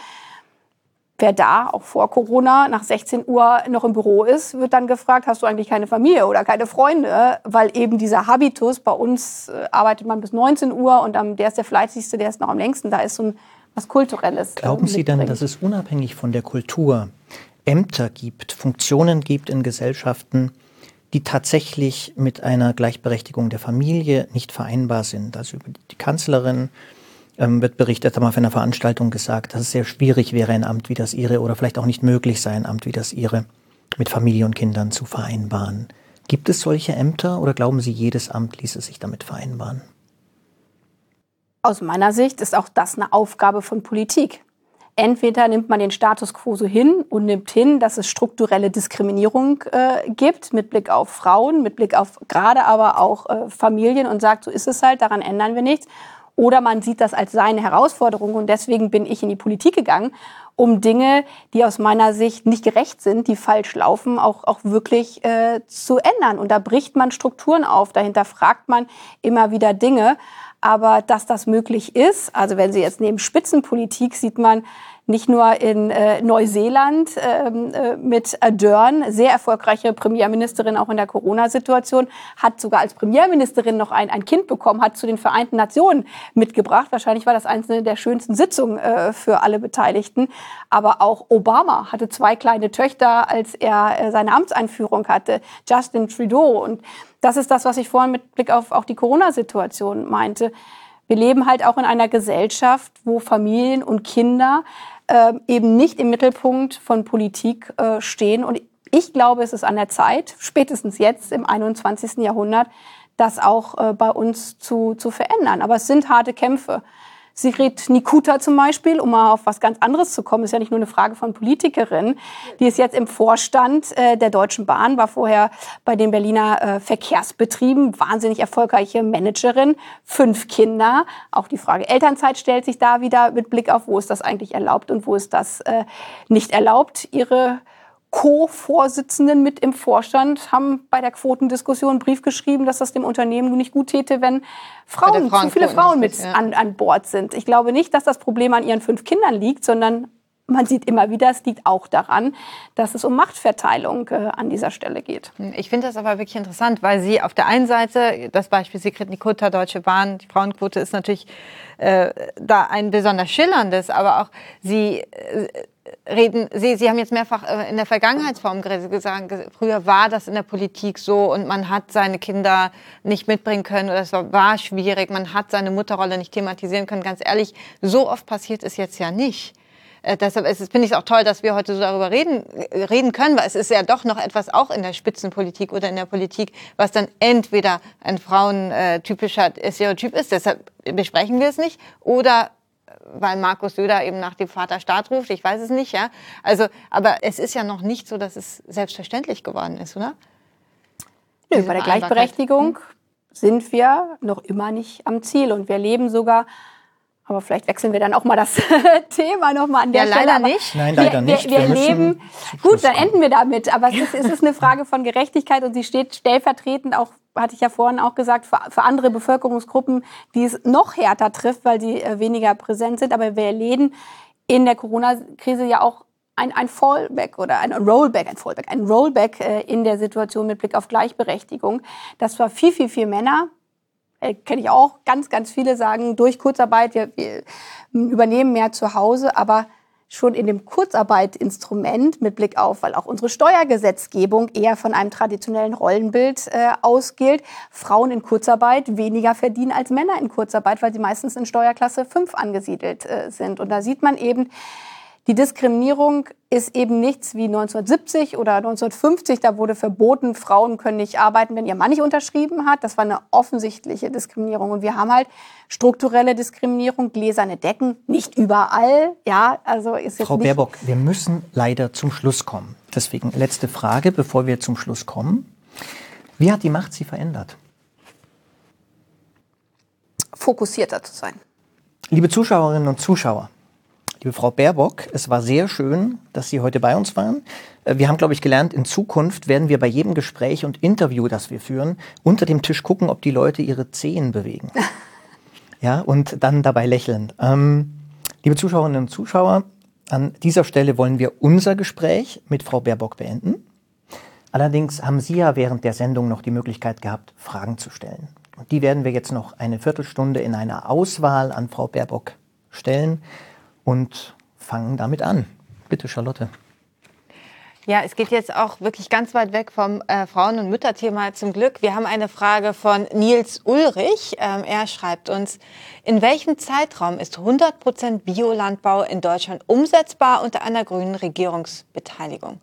Speaker 3: Wer da auch vor Corona nach sechzehn Uhr noch im Büro ist, wird dann gefragt, hast du eigentlich keine Familie oder keine Freunde? Weil eben dieser Habitus, bei uns äh, arbeitet man bis neunzehn Uhr und am, der ist der fleißigste, der ist noch am längsten, da ist so ein, was Kulturelles.
Speaker 1: Glauben
Speaker 3: äh,
Speaker 1: Sie dann, dass es unabhängig von der Kultur Ämter gibt, Funktionen gibt in Gesellschaften, die tatsächlich mit einer Gleichberechtigung der Familie nicht vereinbar sind? Also über die Kanzlerin ähm, wird berichtet, haben auf einer Veranstaltung gesagt, dass es sehr schwierig wäre, ein Amt wie das ihre oder vielleicht auch nicht möglich sei, ein Amt wie das ihre mit Familie und Kindern zu vereinbaren. Gibt es solche Ämter oder glauben Sie, jedes Amt ließe sich damit vereinbaren?
Speaker 3: Aus meiner Sicht ist auch das eine Aufgabe von Politik. Entweder nimmt man den Status quo so hin und nimmt hin, dass es strukturelle Diskriminierung äh, gibt mit Blick auf Frauen, mit Blick auf gerade aber auch äh, Familien und sagt, so ist es halt, daran ändern wir nichts. Oder man sieht das als seine Herausforderung und deswegen bin ich in die Politik gegangen, um Dinge, die aus meiner Sicht nicht gerecht sind, die falsch laufen, auch, auch wirklich äh, zu ändern. Und da bricht man Strukturen auf, dahinter fragt man immer wieder Dinge. Aber dass das möglich ist, also wenn Sie jetzt neben Spitzenpolitik sieht man nicht nur in äh, Neuseeland ähm, äh, mit Ardern, sehr erfolgreiche Premierministerin auch in der Corona-Situation, hat sogar als Premierministerin noch ein, ein Kind bekommen, hat zu den Vereinten Nationen mitgebracht. Wahrscheinlich war das eine der schönsten Sitzungen äh, für alle Beteiligten. Aber auch Obama hatte zwei kleine Töchter, als er äh, seine Amtseinführung hatte, Justin Trudeau. Und das ist das, was ich vorhin mit Blick auf auch die Corona-Situation meinte. Wir leben halt auch in einer Gesellschaft, wo Familien und Kinder äh, eben nicht im Mittelpunkt von Politik äh, stehen. Und ich glaube, es ist an der Zeit, spätestens jetzt im einundzwanzigsten Jahrhundert, das auch äh, bei uns zu, zu verändern. Aber es sind harte Kämpfe. Sigrid Nikuta zum Beispiel, um mal auf was ganz anderes zu kommen, ist ja nicht nur eine Frage von Politikerin, die ist jetzt im Vorstand äh, der Deutschen Bahn, war vorher bei den Berliner äh, Verkehrsbetrieben, wahnsinnig erfolgreiche Managerin, fünf Kinder. Auch die Frage Elternzeit stellt sich da wieder mit Blick auf, wo ist das eigentlich erlaubt und wo ist das äh, nicht erlaubt. Ihre Co-Vorsitzenden mit im Vorstand haben bei der Quotendiskussion einen Brief geschrieben, dass das dem Unternehmen nun nicht gut täte, wenn Frauen, zu viele Frauen mit ja. an, an Bord sind. Ich glaube nicht, dass das Problem an ihren fünf Kindern liegt, sondern man sieht immer wieder, es liegt auch daran, dass es um Machtverteilung äh, an dieser Stelle geht.
Speaker 2: Ich finde das aber wirklich interessant, weil Sie auf der einen Seite, das Beispiel Sigrid Nikuta, Deutsche Bahn, die Frauenquote ist natürlich äh, da ein besonders schillerndes, aber auch Sie äh, reden, Sie, Sie haben jetzt mehrfach äh, in der Vergangenheitsform gesagt, früher war das in der Politik so und man hat seine Kinder nicht mitbringen können oder es war, war schwierig, man hat seine Mutterrolle nicht thematisieren können. Ganz ehrlich, so oft passiert es jetzt ja nicht. Äh, deshalb ist es, finde ich es auch toll, dass wir heute so darüber reden, reden können, weil es ist ja doch noch etwas auch in der Spitzenpolitik oder in der Politik, was dann entweder ein frauentypischer Stereotyp ist, deshalb besprechen wir es nicht, oder weil Markus Söder eben nach dem Vaterstaat ruft, ich weiß es nicht, ja. Also, aber es ist ja noch nicht so, dass es selbstverständlich geworden ist, oder?
Speaker 3: Nö, bei der Gleichberechtigung sind wir noch immer nicht am Ziel und wir leben sogar, aber vielleicht wechseln wir dann auch mal das Thema nochmal an der
Speaker 2: ja,
Speaker 3: Stelle.
Speaker 2: Leider
Speaker 3: aber
Speaker 2: nicht.
Speaker 1: Nein, leider
Speaker 3: wir,
Speaker 1: nicht.
Speaker 3: Wir, wir,
Speaker 1: wir
Speaker 3: leben, gut, dann enden wir damit, aber es ist, es ist eine Frage von Gerechtigkeit und sie steht stellvertretend auch, hatte ich ja vorhin auch gesagt, für, für andere Bevölkerungsgruppen, die es noch härter trifft, weil sie äh, weniger präsent sind, aber wir erleben in der Corona-Krise ja auch ein, ein Fallback oder ein Rollback, ein Fallback, ein Rollback äh, in der Situation mit Blick auf Gleichberechtigung. Das war viel, viel, viel Männer, äh, kenne ich auch, ganz, ganz viele sagen, durch Kurzarbeit, wir, wir übernehmen mehr zu Hause, aber schon in dem Kurzarbeitinstrument mit Blick auf, weil auch unsere Steuergesetzgebung eher von einem traditionellen Rollenbild äh, ausgeht, Frauen in Kurzarbeit weniger verdienen als Männer in Kurzarbeit, weil sie meistens in Steuerklasse fünf angesiedelt äh, sind. Und da sieht man eben, die Diskriminierung ist eben nichts wie neunzehnhundertsiebzig oder neunzehnhundertfünfzig. Da wurde verboten, Frauen können nicht arbeiten, wenn ihr Mann nicht unterschrieben hat. Das war eine offensichtliche Diskriminierung. Und wir haben halt strukturelle Diskriminierung, gläserne Decken, nicht überall. Ja, also ist jetzt
Speaker 1: Frau
Speaker 3: nicht
Speaker 1: Baerbock, wir müssen leider zum Schluss kommen. Deswegen letzte Frage, bevor wir zum Schluss kommen. Wie hat die Macht Sie verändert?
Speaker 3: fokussierter zu sein.
Speaker 1: Liebe Zuschauerinnen und Zuschauer, liebe Frau Baerbock, es war sehr schön, dass Sie heute bei uns waren. Wir haben, glaube ich, gelernt, in Zukunft werden wir bei jedem Gespräch und Interview, das wir führen, unter dem Tisch gucken, ob die Leute ihre Zehen bewegen. Ja, und dann dabei lächeln. Ähm, liebe Zuschauerinnen und Zuschauer, an dieser Stelle wollen wir unser Gespräch mit Frau Baerbock beenden. Allerdings haben Sie ja während der Sendung noch die Möglichkeit gehabt, Fragen zu stellen. Und die werden wir jetzt noch eine Viertelstunde in einer Auswahl an Frau Baerbock stellen. Und fangen damit an. Bitte, Charlotte.
Speaker 2: Ja, es geht jetzt auch wirklich ganz weit weg vom äh, Frauen- und Mütterthema zum Glück. Wir haben eine Frage von Nils Ulrich. Ähm, er schreibt uns, in welchem Zeitraum ist hundert Prozent Biolandbau in Deutschland umsetzbar unter einer grünen Regierungsbeteiligung?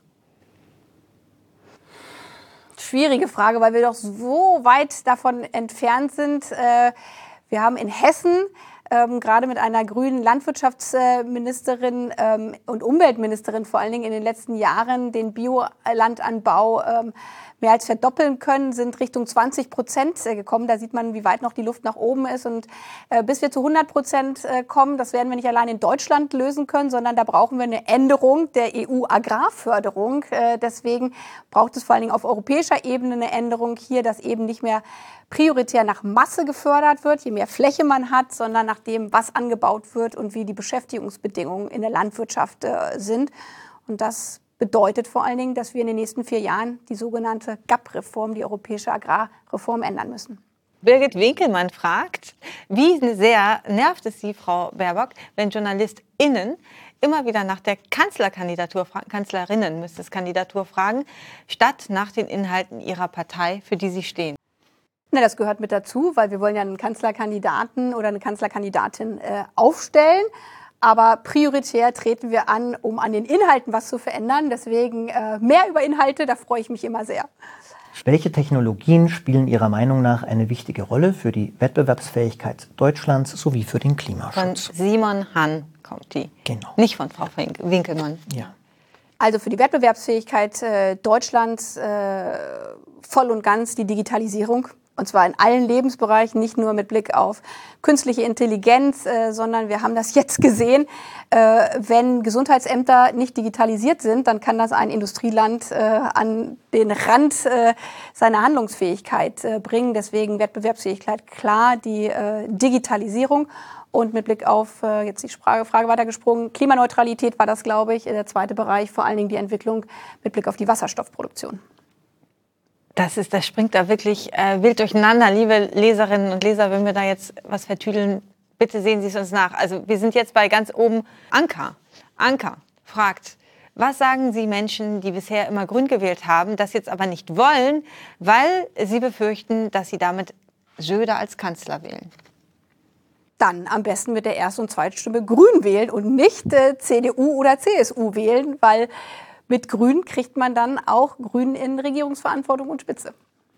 Speaker 3: Schwierige Frage, weil wir doch so weit davon entfernt sind. Äh, wir haben in Hessen Ähm, gerade mit einer grünen Landwirtschaftsministerin ähm, und Umweltministerin vor allen Dingen in den letzten Jahren den Biolandanbau ähm, mehr als verdoppeln können, sind Richtung zwanzig Prozent gekommen. Da sieht man, wie weit noch die Luft nach oben ist. Und äh, bis wir zu hundert Prozent äh, kommen, das werden wir nicht allein in Deutschland lösen können, sondern da brauchen wir eine Änderung der E U-Agrarförderung. Äh, deswegen braucht es vor allen Dingen auf europäischer Ebene eine Änderung hier, dass eben nicht mehr prioritär nach Masse gefördert wird, je mehr Fläche man hat, sondern nach dem, was angebaut wird und wie die Beschäftigungsbedingungen in der Landwirtschaft äh, sind. Und das bedeutet vor allen Dingen, dass wir in den nächsten vier Jahren die sogenannte G A P-Reform, die europäische Agrarreform, ändern müssen.
Speaker 2: Birgit Winkelmann fragt, wie sehr nervt es Sie, Frau Baerbock, wenn JournalistInnen immer wieder nach der Kanzlerkandidatur, Kanzlerinnen müsste es Kandidatur fragen, statt nach den Inhalten ihrer Partei, für die sie stehen?
Speaker 3: Na, das gehört mit dazu, weil wir wollen ja einen Kanzlerkandidaten oder eine Kanzlerkandidatin äh, aufstellen. Aber prioritär treten wir an, um an den Inhalten was zu verändern. Deswegen äh, mehr über Inhalte, da freue ich mich immer sehr.
Speaker 1: Welche Technologien spielen Ihrer Meinung nach eine wichtige Rolle für die Wettbewerbsfähigkeit Deutschlands sowie für den Klimaschutz?
Speaker 2: Von Simon Hahn kommt die.
Speaker 1: Genau.
Speaker 2: Nicht von Frau Winkelmann.
Speaker 1: Ja.
Speaker 3: Also für die Wettbewerbsfähigkeit äh, Deutschlands äh, voll und ganz die Digitalisierung. Und zwar in allen Lebensbereichen, nicht nur mit Blick auf künstliche Intelligenz, äh, sondern wir haben das jetzt gesehen. Äh, wenn Gesundheitsämter nicht digitalisiert sind, dann kann das ein Industrieland äh, an den Rand äh, seiner Handlungsfähigkeit äh, bringen. Deswegen Wettbewerbsfähigkeit klar, die äh, Digitalisierung. Und mit Blick auf, äh, jetzt die Frage, Frage weitergesprungen, Klimaneutralität war das, glaube ich, der zweite Bereich, vor allen Dingen die Entwicklung mit Blick auf die Wasserstoffproduktion.
Speaker 2: Das ist, das springt da wirklich äh, wild durcheinander. Liebe Leserinnen und Leser, wenn wir da jetzt was vertüdeln, bitte sehen Sie es uns nach. Also wir sind jetzt bei ganz oben Anka. Anka fragt, was sagen Sie Menschen, die bisher immer grün gewählt haben, das jetzt aber nicht wollen, weil sie befürchten, dass sie damit Söder als Kanzler wählen?
Speaker 3: dann am besten mit der Erst- und Zweitstimme Grün wählen und nicht äh, C D U oder C S U wählen, weil mit Grün kriegt man dann auch Grün in Regierungsverantwortung und Spitze.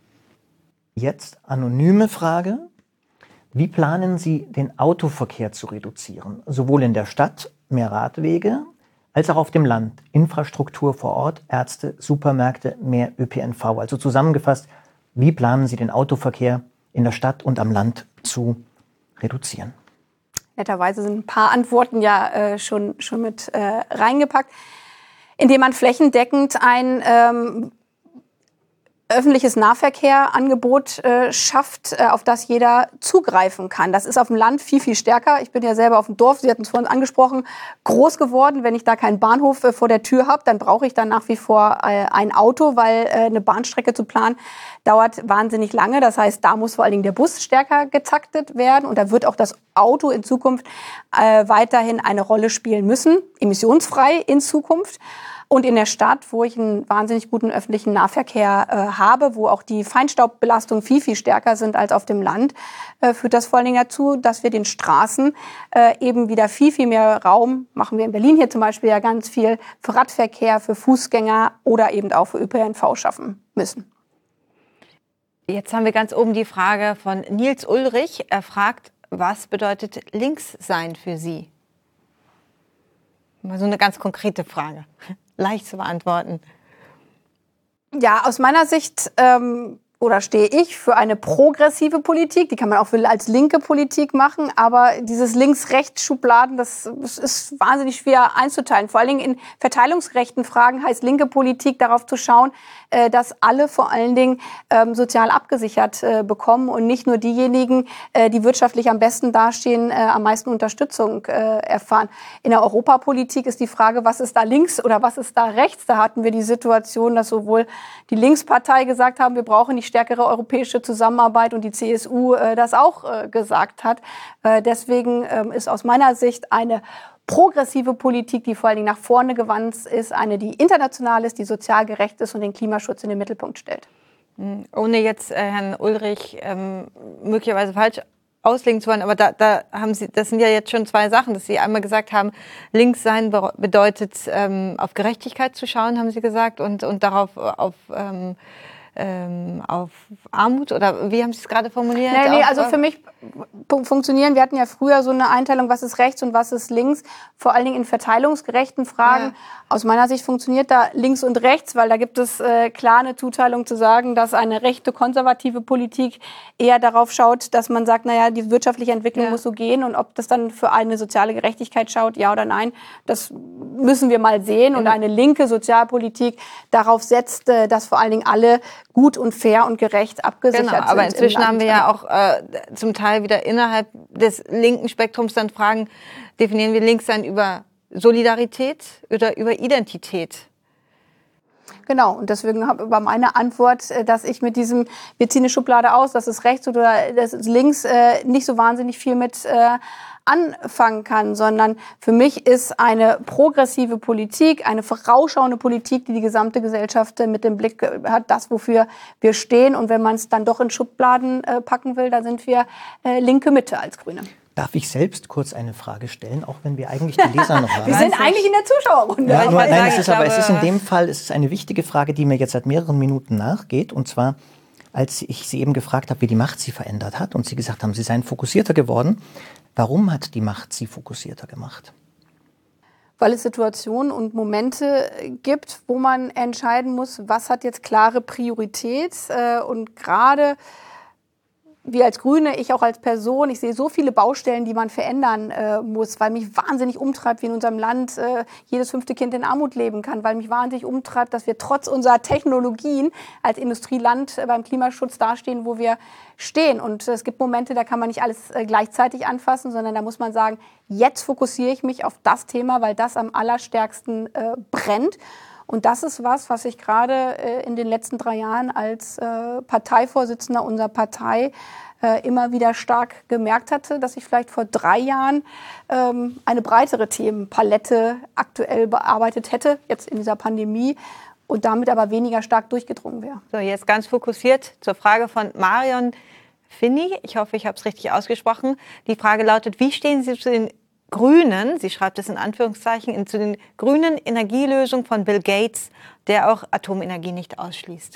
Speaker 1: Jetzt anonyme Frage. Wie planen Sie, den Autoverkehr zu reduzieren? Sowohl in der Stadt, mehr Radwege, als auch auf dem Land. Infrastruktur vor Ort, Ärzte, Supermärkte, mehr Ö P N V. Also zusammengefasst, wie planen Sie den Autoverkehr in der Stadt und am Land zu reduzieren?
Speaker 3: Netterweise sind ein paar Antworten ja äh, schon, schon mit äh, reingepackt, indem man flächendeckend ein ähm, öffentliches Nahverkehrangebot äh, schafft, äh, auf das jeder zugreifen kann. Das ist auf dem Land viel, viel stärker. Ich bin ja selber auf dem Dorf, Sie hatten es vorhin angesprochen, groß geworden. Wenn ich da keinen Bahnhof äh, vor der Tür habe, dann brauche ich dann nach wie vor äh, ein Auto, weil äh, eine Bahnstrecke zu planen dauert wahnsinnig lange. Das heißt, da muss vor allen Dingen der Bus stärker getaktet werden und da wird auch das Auto in Zukunft äh, weiterhin eine Rolle spielen müssen, emissionsfrei in Zukunft. Und in der Stadt, wo ich einen wahnsinnig guten öffentlichen Nahverkehr äh, habe, wo auch die Feinstaubbelastungen viel, viel stärker sind als auf dem Land, äh, führt das vor allen Dingen dazu, dass wir den Straßen äh, eben wieder viel, viel mehr Raum, machen wir in Berlin hier zum Beispiel ja ganz viel, für Radverkehr, für Fußgänger oder eben auch für Ö P N V schaffen müssen.
Speaker 2: Jetzt haben wir ganz oben die Frage von Nils Ulrich. Er fragt, was bedeutet links sein für Sie? Mal so eine ganz konkrete Frage. Leicht zu beantworten.
Speaker 3: Ja, aus meiner Sicht ähm, oder stehe ich für eine progressive Politik. Die kann man auch für, als linke Politik machen. Aber dieses Links-Rechts-Schubladen, das, das ist wahnsinnig schwer einzuteilen. Vor allen Dingen in verteilungsgerechten Fragen heißt linke Politik darauf zu schauen, äh, dass alle vor allen Dingen ähm, sozial abgesichert äh, bekommen und nicht nur diejenigen, äh, die wirtschaftlich am besten dastehen, äh, am meisten Unterstützung äh, erfahren. In der Europapolitik ist die Frage, was ist da links oder was ist da rechts? Da hatten wir die Situation, dass sowohl die Linkspartei gesagt haben, wir brauchen nicht stärkere europäische Zusammenarbeit und die C S U äh, das auch äh, gesagt hat. Äh, deswegen ähm, ist aus meiner Sicht eine progressive Politik, die vor allen Dingen nach vorne gewandt ist, eine, die international ist, die sozial gerecht ist und den Klimaschutz in den Mittelpunkt stellt.
Speaker 2: Ohne jetzt äh, Herrn Ulrich ähm, möglicherweise falsch auslegen zu wollen, aber da, da haben Sie, das sind ja jetzt schon zwei Sachen, dass Sie einmal gesagt haben, links sein be- bedeutet ähm, auf Gerechtigkeit zu schauen, haben Sie gesagt, und, und darauf auf ähm, Ähm, auf Armut oder wie haben Sie es gerade formuliert?
Speaker 3: Nee, nee,
Speaker 2: auf,
Speaker 3: also für mich funktionieren, wir hatten ja früher so eine Einteilung, was ist rechts und was ist links, vor allen Dingen in verteilungsgerechten Fragen. Ja. Aus meiner Sicht funktioniert da links und rechts, weil da gibt es äh, klar eine Zuteilung zu sagen, dass eine rechte konservative Politik eher darauf schaut, dass man sagt, naja, die wirtschaftliche Entwicklung ja. muss so gehen und ob das dann für eine soziale Gerechtigkeit schaut, ja oder nein, das müssen wir mal sehen. Und eine linke Sozialpolitik darauf setzt, äh, dass vor allen Dingen alle gut und fair und gerecht abgesichert
Speaker 2: genau,
Speaker 3: sind.
Speaker 2: Aber inzwischen im haben wir ja auch äh, zum Teil wieder innerhalb des linken Spektrums dann Fragen, definieren wir links sein über Solidarität oder über Identität?
Speaker 3: Genau, und deswegen habe über meine Antwort, dass ich mit diesem, wir ziehen eine Schublade aus, das ist rechts oder das ist links, äh, nicht so wahnsinnig viel mit äh, anfangen kann, sondern für mich ist eine progressive Politik, eine vorausschauende Politik, die die gesamte Gesellschaft mit dem Blick hat, das, wofür wir stehen. Und wenn man es dann doch in Schubladen äh, packen will, dann sind wir äh, linke Mitte als Grüne.
Speaker 1: Darf ich selbst kurz eine Frage stellen, auch wenn wir eigentlich die Leser noch haben?
Speaker 3: Wir sind eigentlich in der Zuschauerrunde.
Speaker 1: Ja, nur, nein,
Speaker 2: sagen,
Speaker 1: es ist,
Speaker 2: glaube,
Speaker 1: aber es ist in dem Fall es ist eine wichtige Frage, die mir jetzt seit mehreren Minuten nachgeht. Und zwar, als ich Sie eben gefragt habe, wie die Macht Sie verändert hat und Sie gesagt haben, Sie seien fokussierter geworden. Warum hat die Macht Sie fokussierter gemacht?
Speaker 3: Weil es Situationen und Momente gibt, wo man entscheiden muss, was hat jetzt klare Priorität. Und gerade wir als Grüne, ich auch als Person, ich sehe so viele Baustellen, die man verändern äh, muss, weil mich wahnsinnig umtreibt, wie in unserem Land äh, jedes fünfte Kind in Armut leben kann, weil mich wahnsinnig umtreibt, dass wir trotz unserer Technologien als Industrieland äh, beim Klimaschutz dastehen, wo wir stehen. Und äh, es gibt Momente, da kann man nicht alles äh, gleichzeitig anfassen, sondern da muss man sagen, jetzt fokussiere ich mich auf das Thema, weil das am allerstärksten äh, brennt. Und das ist was, was ich gerade äh, in den letzten drei Jahren als äh, Parteivorsitzender unserer Partei äh, immer wieder stark gemerkt hatte, dass ich vielleicht vor drei Jahren ähm, eine breitere Themenpalette aktuell bearbeitet hätte, jetzt in dieser Pandemie, und damit aber weniger stark durchgedrungen wäre.
Speaker 2: So, jetzt ganz fokussiert zur Frage von Marion. Finny. Ich hoffe, ich habe es richtig ausgesprochen. Die Frage lautet, wie stehen Sie zu den grünen, sie schreibt es in Anführungszeichen, zu den grünen Energielösungen von Bill Gates, der auch Atomenergie nicht ausschließt?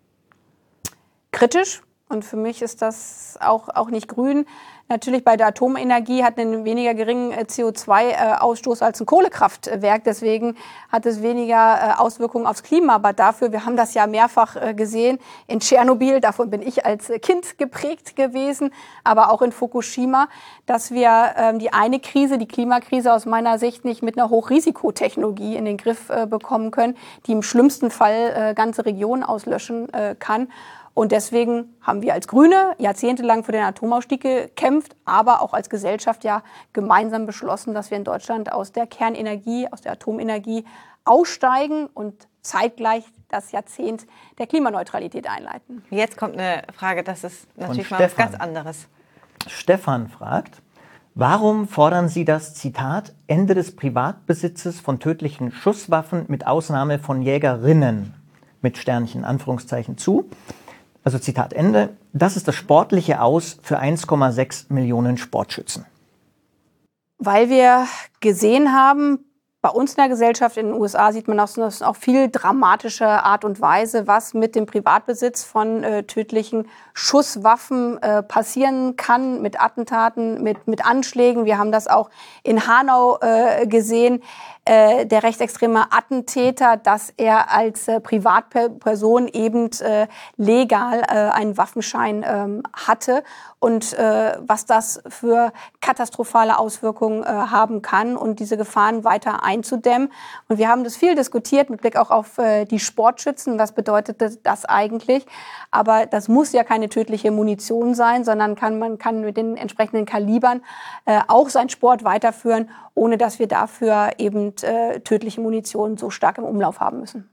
Speaker 3: Kritisch. Und für mich ist das auch, auch nicht grün. Natürlich bei der Atomenergie hat einen weniger geringen C O zwei Ausstoß als ein Kohlekraftwerk. Deswegen hat es weniger Auswirkungen aufs Klima. Aber dafür, wir haben das ja mehrfach gesehen, in Tschernobyl, davon bin ich als Kind geprägt gewesen, aber auch in Fukushima, dass wir die eine Krise, die Klimakrise aus meiner Sicht nicht mit einer Hochrisikotechnologie in den Griff bekommen können, die im schlimmsten Fall ganze Regionen auslöschen kann. Und deswegen haben wir als Grüne jahrzehntelang für den Atomausstieg gekämpft, aber auch als Gesellschaft ja gemeinsam beschlossen, dass wir in Deutschland aus der Kernenergie, aus der Atomenergie aussteigen und zeitgleich das Jahrzehnt der Klimaneutralität einleiten.
Speaker 2: Jetzt kommt eine Frage, das ist natürlich mal was ganz anderes.
Speaker 1: Stefan fragt, warum fordern Sie das, Zitat, Ende des Privatbesitzes von tödlichen Schusswaffen mit Ausnahme von Jägerinnen mit Sternchen, Anführungszeichen zu? Also Zitat Ende, das ist das sportliche Aus für eins Komma sechs Millionen Sportschützen.
Speaker 3: Weil wir gesehen haben, bei uns in der Gesellschaft in den U S A sieht man auf auch viel dramatische Art und Weise, was mit dem Privatbesitz von äh, tödlichen Schusswaffen äh, passieren kann, mit Attentaten, mit, mit Anschlägen. Wir haben das auch in Hanau äh, gesehen. Äh, der rechtsextreme Attentäter, dass er als äh, Privatperson eben äh, legal äh, einen Waffenschein äh, hatte und äh, was das für katastrophale Auswirkungen äh, haben kann und diese Gefahren weiter einzudämmen. Und wir haben das viel diskutiert mit Blick auch auf äh, die Sportschützen. Was bedeutet das, das eigentlich? Aber das muss ja keine tödliche Munition sein, sondern kann, man kann mit den entsprechenden Kalibern äh, auch seinen Sport weiterführen, ohne dass wir dafür eben äh, tödliche Munition so stark im Umlauf haben müssen.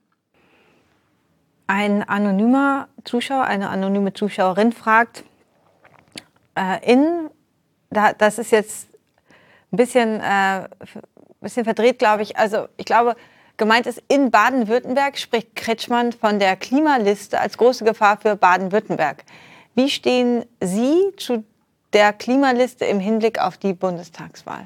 Speaker 2: Ein anonymer Zuschauer, eine anonyme Zuschauerin fragt, äh, in, da, das ist jetzt ein bisschen, äh, bisschen verdreht, glaube ich, also ich glaube, gemeint ist, in Baden-Württemberg spricht Kretschmann von der Klimaliste als große Gefahr für Baden-Württemberg. Wie stehen Sie zu der Klimaliste im Hinblick auf die Bundestagswahl?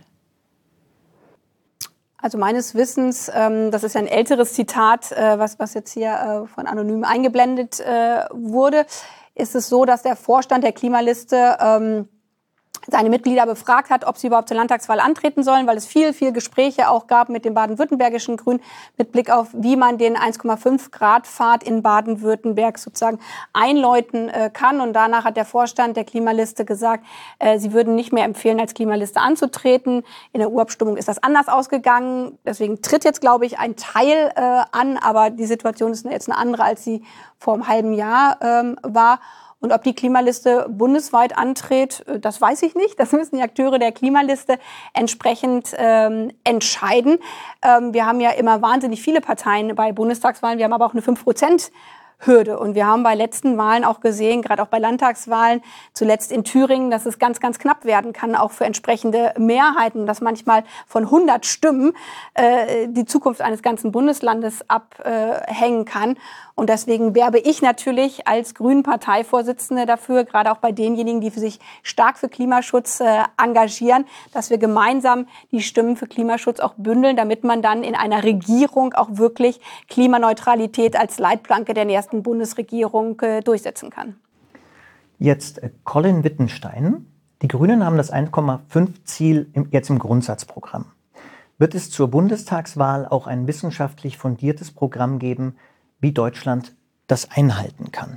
Speaker 3: Also meines Wissens, ähm, das ist ein älteres Zitat, äh, was, was jetzt hier äh, von Anonym eingeblendet äh, wurde, ist es so, dass der Vorstand der Klimaliste ähm, seine Mitglieder befragt hat, ob sie überhaupt zur Landtagswahl antreten sollen, weil es viel, viel Gespräche auch gab mit den baden-württembergischen Grünen mit Blick auf, wie man den eins Komma fünf Grad Pfad in Baden-Württemberg sozusagen einläuten äh, kann. Und danach hat der Vorstand der Klimaliste gesagt, äh, sie würden nicht mehr empfehlen, als Klimaliste anzutreten. In der Urabstimmung ist das anders ausgegangen. Deswegen tritt jetzt, glaube ich, ein Teil äh, an. Aber die Situation ist jetzt eine andere, als sie vor einem halben Jahr ähm, war. Und ob die Klimaliste bundesweit antritt, das weiß ich nicht. Das müssen die Akteure der Klimaliste entsprechend ähm, entscheiden. Ähm, wir haben ja immer wahnsinnig viele Parteien bei Bundestagswahlen. Wir haben aber auch eine fünf Prozent Hürde. Und wir haben bei letzten Wahlen auch gesehen, gerade auch bei Landtagswahlen, zuletzt in Thüringen, dass es ganz, ganz knapp werden kann, auch für entsprechende Mehrheiten, dass manchmal von hundert Stimmen äh, die Zukunft eines ganzen Bundeslandes abhängen kann. Und deswegen werbe ich natürlich als grünen Parteivorsitzende dafür, gerade auch bei denjenigen, die für sich stark für Klimaschutz äh, engagieren, dass wir gemeinsam die Stimmen für Klimaschutz auch bündeln, damit man dann in einer Regierung auch wirklich Klimaneutralität als Leitplanke der nächsten Bundesregierung äh, durchsetzen kann.
Speaker 1: Jetzt äh, Colin Wittenstein. Die Grünen haben das eins Komma fünf Ziel im, jetzt im Grundsatzprogramm. Wird es zur Bundestagswahl auch ein wissenschaftlich fundiertes Programm geben, wie Deutschland das einhalten kann?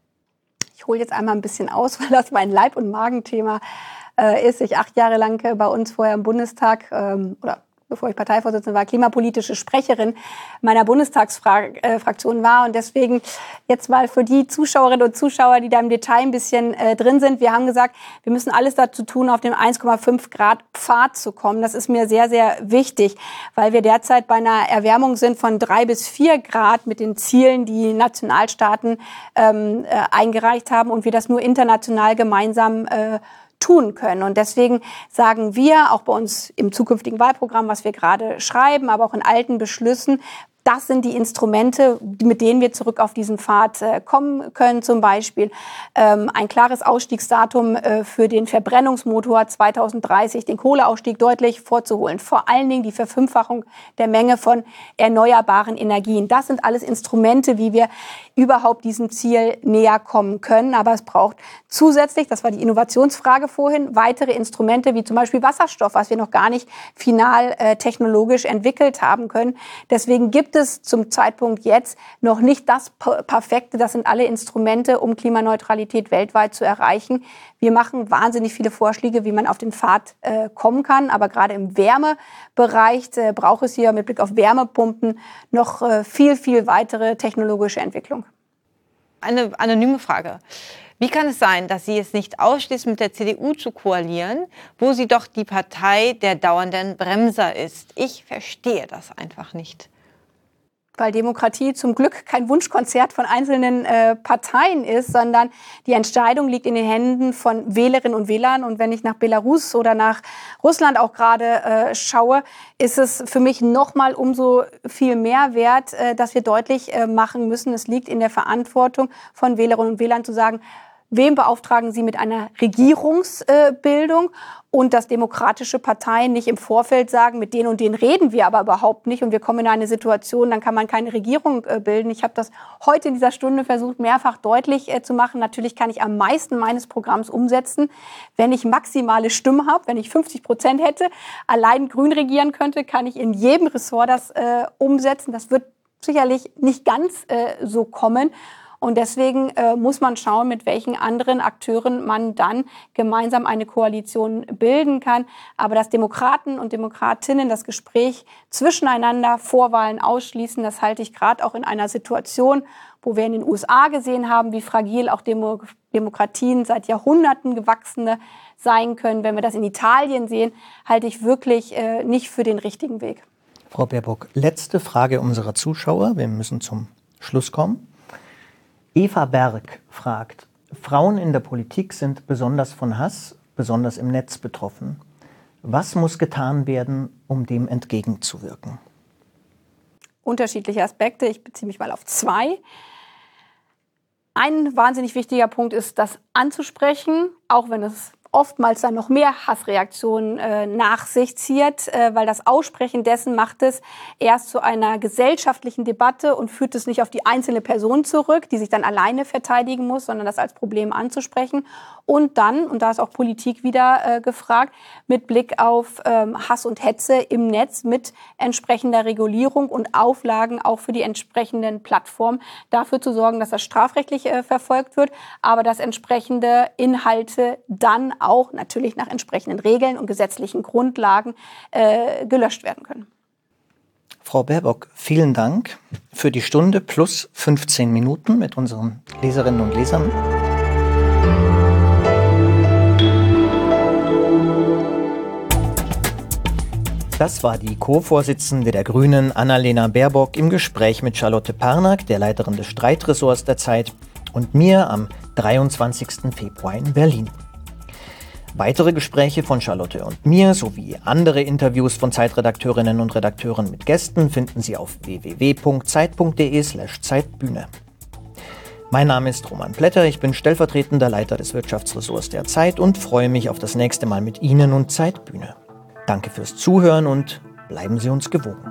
Speaker 3: Ich hole jetzt einmal ein bisschen aus, weil das mein Leib- und Magenthema äh, ist. Ich acht Jahre lang äh, bei uns vorher im Bundestag ähm, oder bevor ich Parteivorsitzende war, klimapolitische Sprecherin meiner Bundestagsfraktion war. Und deswegen jetzt mal für die Zuschauerinnen und Zuschauer, die da im Detail ein bisschen äh, drin sind. Wir haben gesagt, wir müssen alles dazu tun, auf den eins Komma fünf Grad Pfad zu kommen. Das ist mir sehr, sehr wichtig, weil wir derzeit bei einer Erwärmung sind von drei bis vier Grad mit den Zielen, die Nationalstaaten ähm, äh, eingereicht haben und wir das nur international gemeinsam äh, tun können. Und deswegen sagen wir, auch bei uns im zukünftigen Wahlprogramm, was wir gerade schreiben, aber auch in alten Beschlüssen, Das sind die Instrumente, mit denen wir zurück auf diesen Pfad äh, kommen können. Zum Beispiel ähm, ein klares Ausstiegsdatum äh, für den Verbrennungsmotor zweitausenddreißig, den Kohleausstieg deutlich vorzuholen. Vor allen Dingen die Verfünffachung der Menge von erneuerbaren Energien. Das sind alles Instrumente, wie wir überhaupt diesem Ziel näher kommen können. Aber es braucht zusätzlich, das war die Innovationsfrage vorhin, weitere Instrumente wie zum Beispiel Wasserstoff, was wir noch gar nicht final äh, technologisch entwickelt haben können. Deswegen gibt es zum Zeitpunkt jetzt noch nicht das Perfekte. Das sind alle Instrumente, um Klimaneutralität weltweit zu erreichen. Wir machen wahnsinnig viele Vorschläge, wie man auf den Pfad äh, kommen kann. Aber gerade im Wärmebereich äh, braucht es hier mit Blick auf Wärmepumpen noch äh, viel, viel weitere technologische Entwicklung.
Speaker 2: Eine anonyme Frage. Wie kann es sein, dass Sie es nicht ausschließen, mit der C D U zu koalieren, wo sie doch die Partei der dauernden Bremser ist? Ich verstehe das einfach nicht.
Speaker 3: Weil Demokratie zum Glück kein Wunschkonzert von einzelnen äh, Parteien ist, sondern die Entscheidung liegt in den Händen von Wählerinnen und Wählern. Und wenn ich nach Belarus oder nach Russland auch gerade äh, schaue, ist es für mich noch mal umso viel mehr wert, äh, dass wir deutlich äh, machen müssen, es liegt in der Verantwortung von Wählerinnen und Wählern zu sagen, wem beauftragen Sie mit einer Regierungsbildung und dass demokratische Parteien nicht im Vorfeld sagen, mit denen und denen reden wir aber überhaupt nicht und wir kommen in eine Situation, dann kann man keine Regierung bilden. Ich habe das heute in dieser Stunde versucht, mehrfach deutlich zu machen. Natürlich kann ich am meisten meines Programms umsetzen, wenn ich maximale Stimmen habe, wenn ich fünfzig Prozent hätte, allein grün regieren könnte, kann ich in jedem Ressort das äh, umsetzen. Das wird sicherlich nicht ganz äh, so kommen. Und deswegen äh, muss man schauen, mit welchen anderen Akteuren man dann gemeinsam eine Koalition bilden kann. Aber dass Demokraten und Demokratinnen das Gespräch zwischeneinander vor Wahlen ausschließen, das halte ich gerade auch in einer Situation, wo wir in den U S A gesehen haben, wie fragil auch Demo- Demokratien seit Jahrhunderten gewachsene sein können. Wenn wir das in Italien sehen, halte ich wirklich äh, nicht für den richtigen Weg.
Speaker 1: Frau Baerbock, letzte Frage unserer Zuschauer. Wir müssen zum Schluss kommen. Eva Berg fragt, Frauen in der Politik sind besonders von Hass, besonders im Netz betroffen. Was muss getan werden, um dem entgegenzuwirken?
Speaker 3: Unterschiedliche Aspekte. Ich beziehe mich mal auf zwei. Ein wahnsinnig wichtiger Punkt ist, das anzusprechen, auch wenn es oftmals dann noch mehr Hassreaktionen äh, nach sich zieht, äh, weil das Aussprechen dessen macht es erst zu einer gesellschaftlichen Debatte und führt es nicht auf die einzelne Person zurück, die sich dann alleine verteidigen muss, sondern das als Problem anzusprechen. Und dann, und da ist auch Politik wieder äh, gefragt, mit Blick auf ähm, Hass und Hetze im Netz mit entsprechender Regulierung und Auflagen auch für die entsprechenden Plattformen dafür zu sorgen, dass das strafrechtlich äh, verfolgt wird, aber dass entsprechende Inhalte dann auch natürlich nach entsprechenden Regeln und gesetzlichen Grundlagen äh, gelöscht werden können.
Speaker 1: Frau Baerbock, vielen Dank für die Stunde plus fünfzehn Minuten mit unseren Leserinnen und Lesern. Das war die Co-Vorsitzende der Grünen, Annalena Baerbock, im Gespräch mit Charlotte Parnack, der Leiterin des Streitressorts der Zeit, und mir am dreiundzwanzigsten Februar in Berlin. Weitere Gespräche von Charlotte und mir sowie andere Interviews von Zeitredakteurinnen und Redakteuren mit Gästen finden Sie auf w w w punkt zeit punkt d e slash zeitbühne. Mein Name ist Roman Plätter, ich bin stellvertretender Leiter des Wirtschaftsressorts der Zeit und freue mich auf das nächste Mal mit Ihnen und Zeitbühne. Danke fürs Zuhören und bleiben Sie uns gewogen.